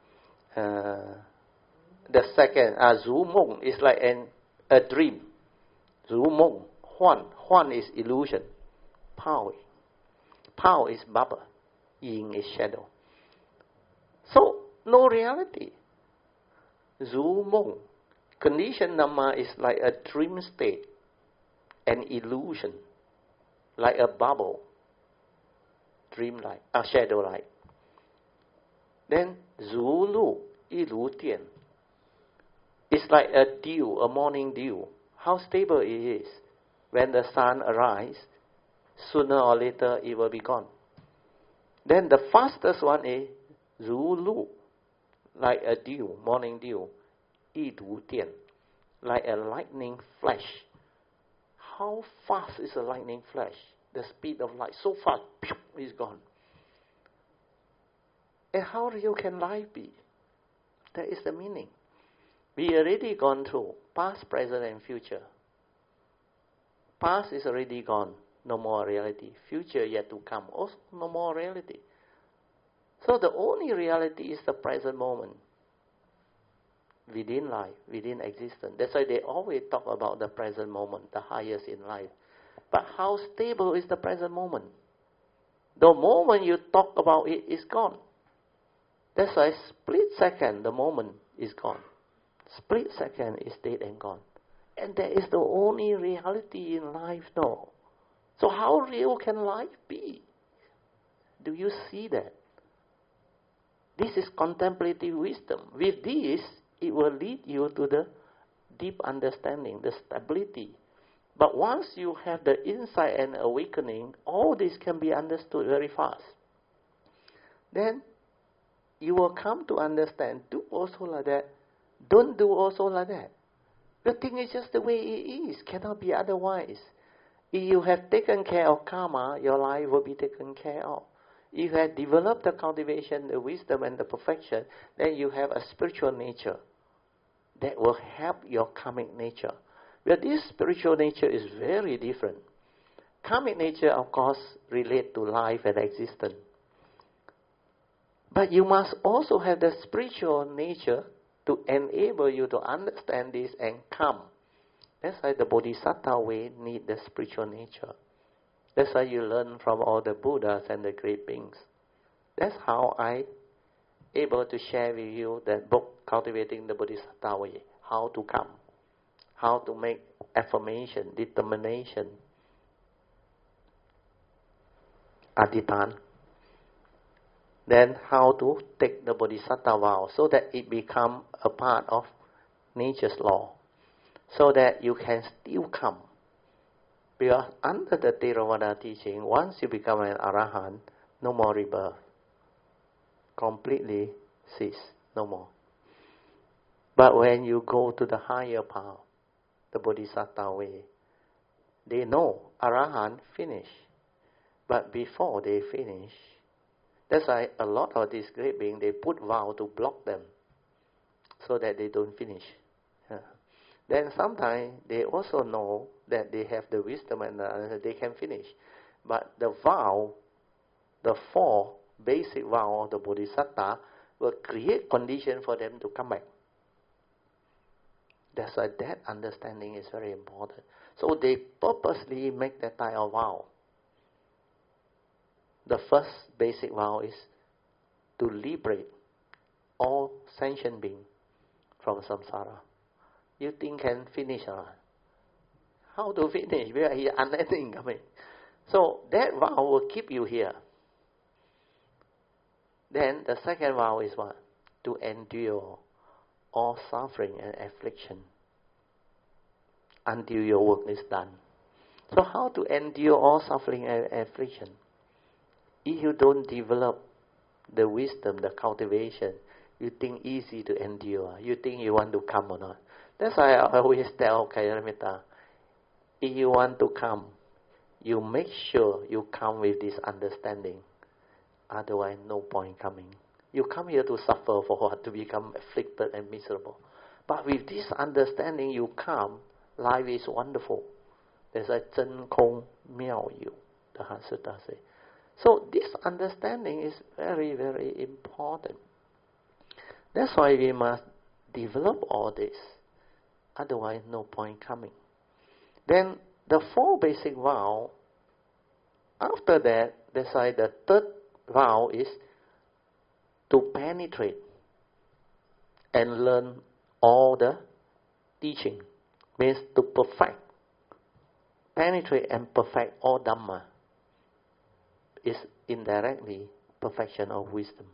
The second, Zhu Meng, is like a dream. Zhu Meng, Huan is illusion. Pao is bubble. Yin is shadow. So, no reality. Zhu Meng, conditioned Dhamma is like a dream state, an illusion, like a bubble, dream-like, a shadow-like. Then, Zhu Lu, Yi Lu Dian. It's like a dew, a morning dew. How stable it is. When the sun arises, sooner or later it will be gone. Then the fastest one is Zhu Lu, like a dew, morning dew. Yi Du Dian, like a lightning flash. How fast is a lightning flash? The speed of light, so fast, it's gone. And how real can life be? That is the meaning. We already gone through past, present, and future. Past is already gone, no more reality. Future yet to come, also no more reality. So the only reality is the present moment. Within life, within existence. That's why they always talk about the present moment, the highest in life. But how stable is the present moment? The moment you talk about it, it's gone. That's why split second, the moment is gone. Split second is dead and gone. And that is the only reality in life now. So how real can life be? Do you see that? This is contemplative wisdom. With this, it will lead you to the deep understanding, the stability. But once you have the insight and awakening, all this can be understood very fast. Then you will come to understand, do also like that, don't do also like that. The thing is just the way it is, cannot be otherwise. If you have taken care of karma, your life will be taken care of. If you have developed the cultivation, the wisdom and the perfection, then you have a spiritual nature that will help your karmic nature. But this spiritual nature is very different. Karmic nature, of course, relate to life and existence. But you must also have the spiritual nature to enable you to understand this and come. That's why the Bodhisattva way need the spiritual nature. That's why you learn from all the Buddhas and the great beings. That's how I able to share with you that book, Cultivating the Bodhisattva Way. How to come. How to make affirmation, determination, adhitan. Then how to take the Bodhisattva vow so that it become a part of nature's law. So that you can still come. Because under the Theravada teaching, once you become an Arahant, no more rebirth. Completely cease, no more. But when you go to the higher path, the Bodhisattva way, they know Arahant finish. But before they finish, that's why a lot of these great beings, they put vow to block them so that they don't finish. Then sometimes they also know that they have the wisdom and they can finish. But the vow, the 4 basic vow of the Bodhisattva will create condition for them to come back. That's why that understanding is very important. So they purposely make that type of vow. The first basic vow is to liberate all sentient beings from samsara. You think can finish or not? How to finish? Where is unending coming? So that vow will keep you here. Then the second vow is what? To endure all suffering and affliction until your work is done. So how to endure all suffering and affliction? If you don't develop the wisdom, the cultivation, you think easy to endure. You think you want to come or not. That's why I always tell Kalyanamitta, if you want to come, you make sure you come with this understanding. Otherwise, no point coming. You come here to suffer for what? To become afflicted and miserable. But with this understanding, you come, life is wonderful. There's a 真空妙有, the Heart Sutta says. So this understanding is very, very important. That's why we must develop all this. Otherwise, no point coming. Then the 4 basic vow, after that, that's why the third vow is to penetrate and learn all the teaching. Means to perfect. Penetrate and perfect all Dhamma is indirectly perfection of wisdom.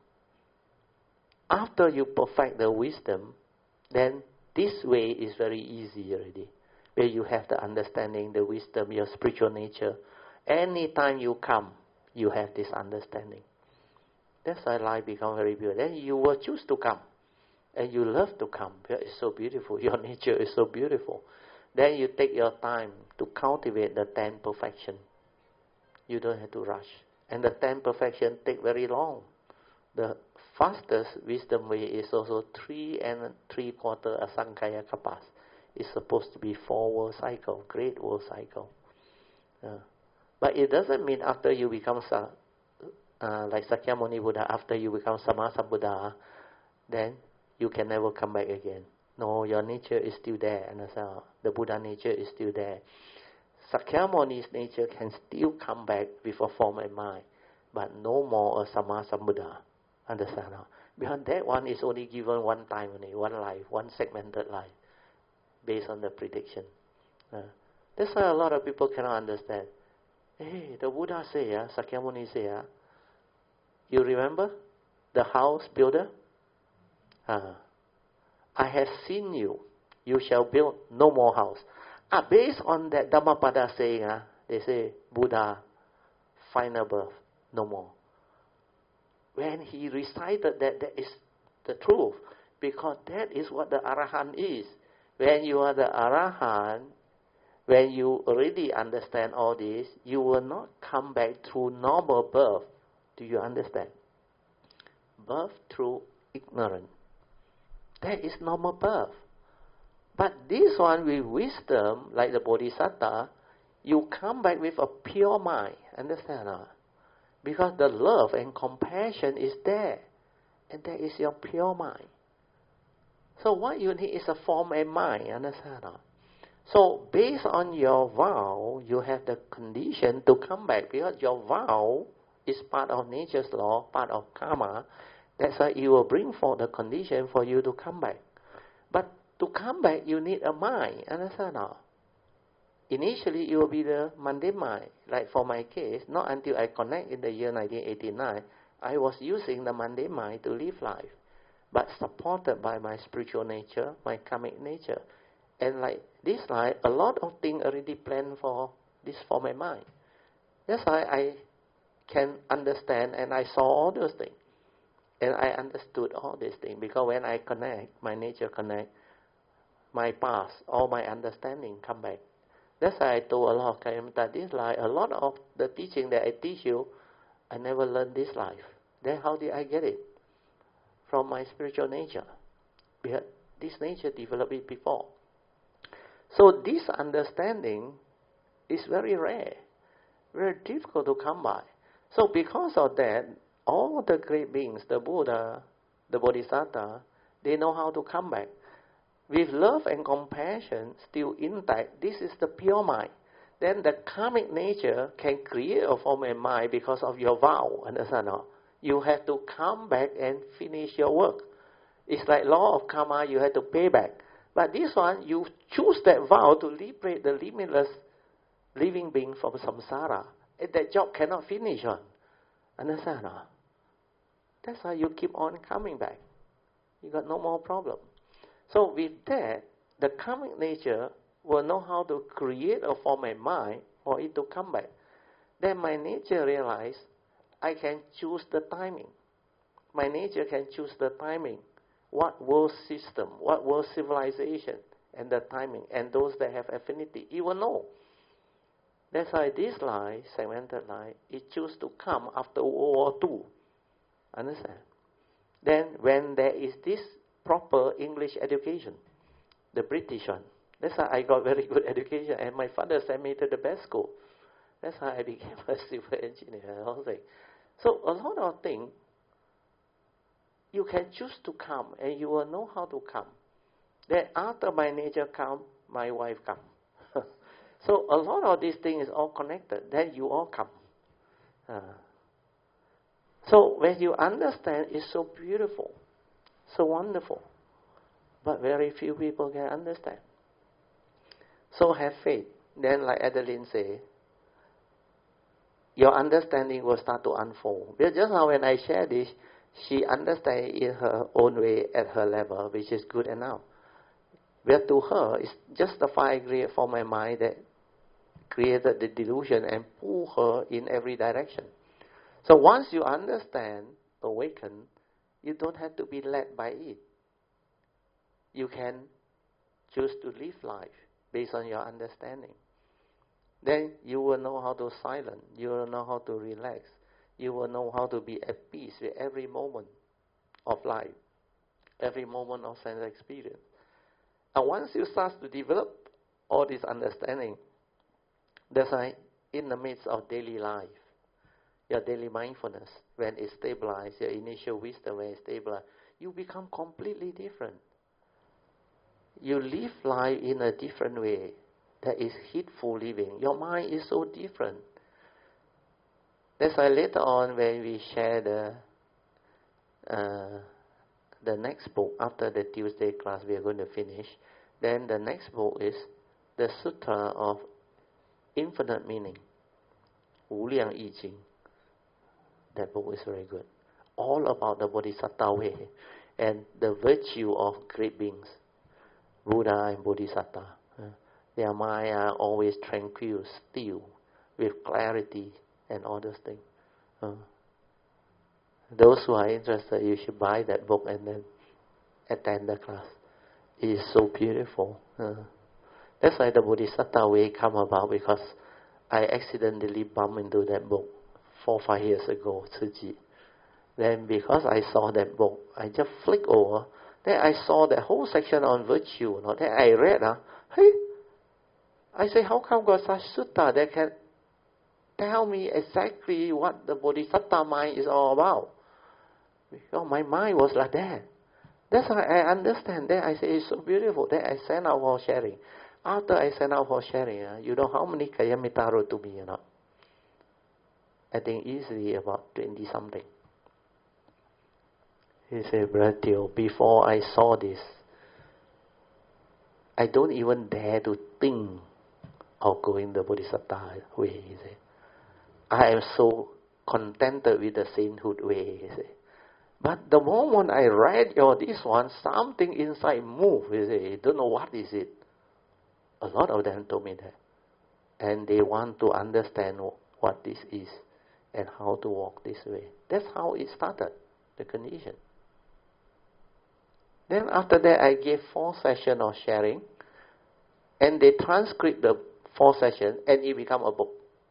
After you perfect the wisdom, then this way is very easy already. Where you have the understanding, the wisdom, your spiritual nature. Anytime you come, you have this understanding. That's why life becomes very beautiful. Then you will choose to come. And you love to come. It's so beautiful. Your nature is so beautiful. Then you take your time to cultivate the 10 perfection. You don't have to rush. And the 10 perfection take very long. The fastest wisdom way is also 3 3/4 Asankaya Kapas. It's supposed to be 4 world cycle, great world cycle. But it doesn't mean after you become like Sakyamuni Buddha, after you become Sammasambuddha, then you can never come back again. No, your nature is still there, and the Buddha nature is still there. Sakyamuni's nature can still come back with a form and mind. but no more a Sama Sambuddha. Understand now? Because that one is only given one time only, one life, one segmented life, based on the prediction. That's why a lot of people cannot understand. Hey, the Buddha say, Sakyamuni say, you remember the house builder? I have seen you. You shall build no more house. Based on that Dhammapada saying, they say, Buddha, final birth, no more. When he recited that is the truth, because that is what the Arahant is. When you are the Arahant, when you already understand all this, you will not come back through normal birth. Do you understand? Birth through ignorance. That is normal birth. But this one with wisdom, like the Bodhisattva, you come back with a pure mind. Understand? Because the love and compassion is there. And that is your pure mind. So what you need is a form and mind. Understand? So based on your vow, you have the condition to come back. Because your vow is part of nature's law, part of karma. That's why it will bring forth the condition for you to come back. But to come back, you need a mind. Understand? Initially, it will be the mundane mind. Like for my case, not until I connect in the year 1989, I was using the mundane mind to live life, but supported by my spiritual nature, my karmic nature. And like this life, a lot of things already planned for this for my mind. That's why I can understand and I saw all those things. And I understood all these things. Because when I connect, my nature connect, my past, all my understanding come back. That's why I told a lot of clients that this life, a lot of the teaching that I teach you, I never learned this life. Then how did I get it? From my spiritual nature. Because this nature developed it before. So this understanding is very rare, very difficult to come by. So because of that, all the great beings, the Buddha, the Bodhisattva, they know how to come back. With love and compassion still intact, this is the pure mind. Then the karmic nature can create a form of mind because of your vow. Understand? You have to come back and finish your work. It's like law of karma, you have to pay back. But this one, you choose that vow to liberate the limitless living being from samsara. And that job cannot finish on. Understand? That's why you keep on coming back. You got no more problem. So with that, the karmic nature will know how to create a form of mind for it to come back. Then my nature realize I can choose the timing. My nature can choose the timing. What world system, what world civilization, and the timing. And those that have affinity, it will know. That's why this life, segmented life, it choose to come after World War II. Understand? Then when there is this proper English education, the British one, that's why I got very good education, and my father sent me to the best school. That's how I became a civil engineer and all that. So a lot of things, you can choose to come, and you will know how to come. Then after my nature come, my wife come. So a lot of these things is all connected. Then you all come. So when you understand, it's so beautiful, so wonderful. But very few people can understand. So have faith. Then like Adeline say, your understanding will start to unfold. Because just now when I share this, she understands in her own way at her level, which is good enough. But to her, it's just the 5 grade for my mind that created the delusion and pull her in every direction. So once you understand, awaken, you don't have to be led by it. You can choose to live life based on your understanding. Then you will know how to silence. You will know how to relax. You will know how to be at peace with every moment of life, every moment of sense experience. And once you start to develop all this understanding, that's why in the midst of daily life, your daily mindfulness, when it's stabilized, your initial wisdom, when it's stabilized, you become completely different. You live life in a different way. That is heedful living. Your mind is so different. That's why later on when we share the next book, after the Tuesday class we are going to finish, then the next book is the Sutra of Infinite Meaning, 无量易经. That book is very good. All about the Bodhisattva way and the virtue of great beings, Buddha and Bodhisattva. Their mind are always tranquil, still, with clarity and all those things. Those who are interested, you should buy that book and then attend the class. It is so beautiful. That's why the Bodhisattva way come about, because I accidentally bumped into that book 4 or 5 years ago, Tzu Chi. Then because I saw that book, I just flicked over. Then I saw that whole section on virtue. Then I read, hey, I say, how come got such sutta that can tell me exactly what the Bodhisattva mind is all about? Because my mind was like that. That's why I understand. Then I say, it's so beautiful. Then I send out for sharing. After I send out for sharing, you know how many Kayamita wrote to me, I think easily about 20 something. He said, Brother Teo, before I saw this, I don't even dare to think of going the Bodhisattva way, he said. I am so contented with the sainthood way, he said. But the moment I read this one, something inside moved, he said. I don't know what is it. A lot of them told me that. And they want to understand what this is and how to walk this way. That's how it started, the condition. Then after that, I gave 4 sessions of sharing, and they transcript the 4 sessions, and it became a book.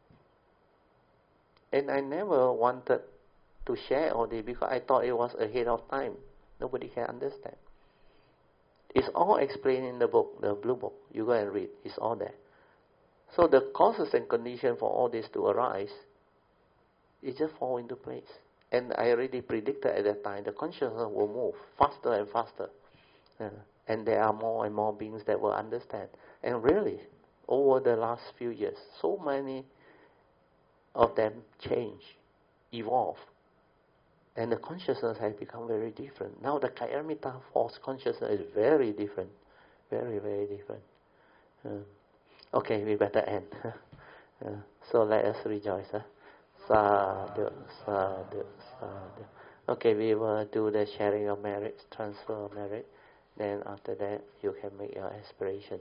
And I never wanted to share all this because I thought it was ahead of time. Nobody can understand. It's all explained in the book, the blue book. You go and read. It's all there. So the causes and conditions for all this to arise, it just fall into place. And I already predicted at that time the consciousness will move faster and faster. And there are more and more beings that will understand. And really, over the last few years, so many of them change, evolve. And the consciousness has become very different. Now the Kayamita force consciousness is very different. Very, very different. Okay, we better end. So let us rejoice. Sadhu, sadhu, sadhu. Okay, we will do the sharing of merit, transfer of merit. Then after that, you can make your aspiration.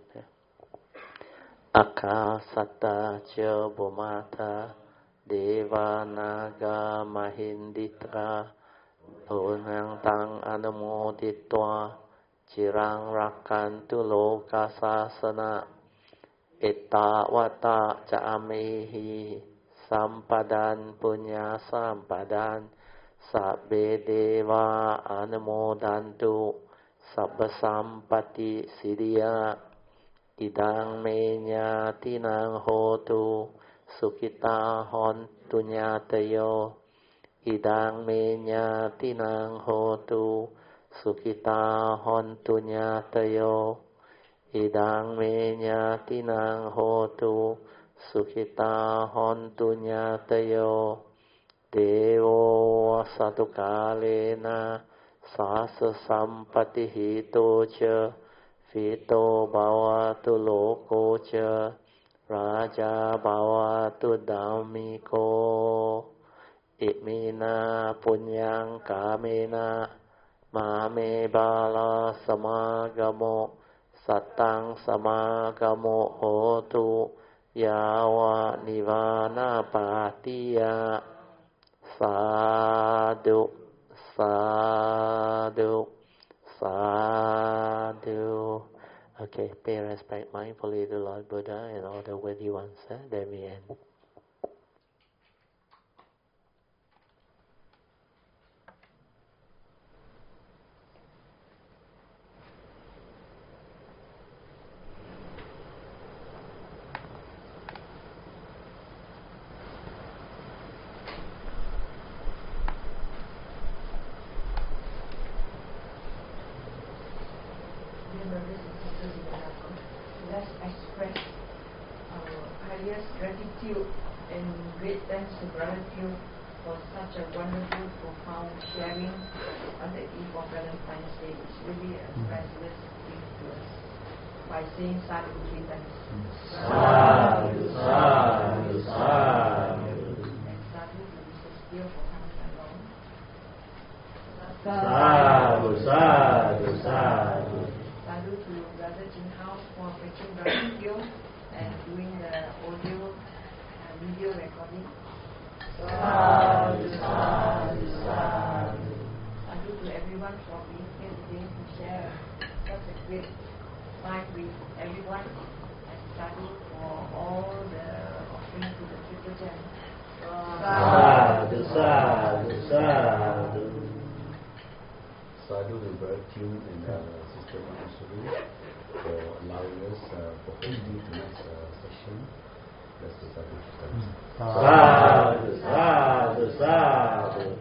Akasata cha bhumata deva naga mahinditra punang tang anumoditva chirang rakantu lokasasana etta vata ca amehi sampadan punya sampadan sabbe deva anumodantu sabba sampati siddhya idang menya tinang hotu sukita hontu nyatayo idang menya tinang hotu sukita hontu nyatayo idang menya tinang hotu sukita hontu nyatayo devo satukalena sasa sampati hito cha fito bhavatu loko cha raja bhavatu dhammiko imina punyang kamena mame bala samagamo satang samagamo hotu yawa nivana patiya sadhu sadhu sadhu. Okay, pay respect mindfully to Lord Buddha and all the worthy ones. Then we end. Let's express our highest gratitude And great thanks to Brother Teoh for such a wonderful, profound sharing on the eve of Valentine's Day. It's really a priceless gift to us. By saying sadhu 3 times. Sadhu, sadhu, sadhu. And sadhu to Mrs. Teoh for coming along. Sadhu, sadhu, sadhu. Sadhu to Brother Jin Hao for fetching Brother Teoh and doing the audio and video recording. Sadhu, sadhu, sadhu. Sadhu to everyone for being here today to share such a great time with everyone. And sadhu for all the offerings to the Triple Gem. Sadhu, sadhu, sadhu. Sadhu to Brother Teoh and Sister Mahasuri for allowing us for hosting tonight's session. That's the sadhu. Sadhu, sadhu, sadhu.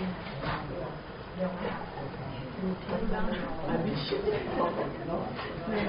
Everybody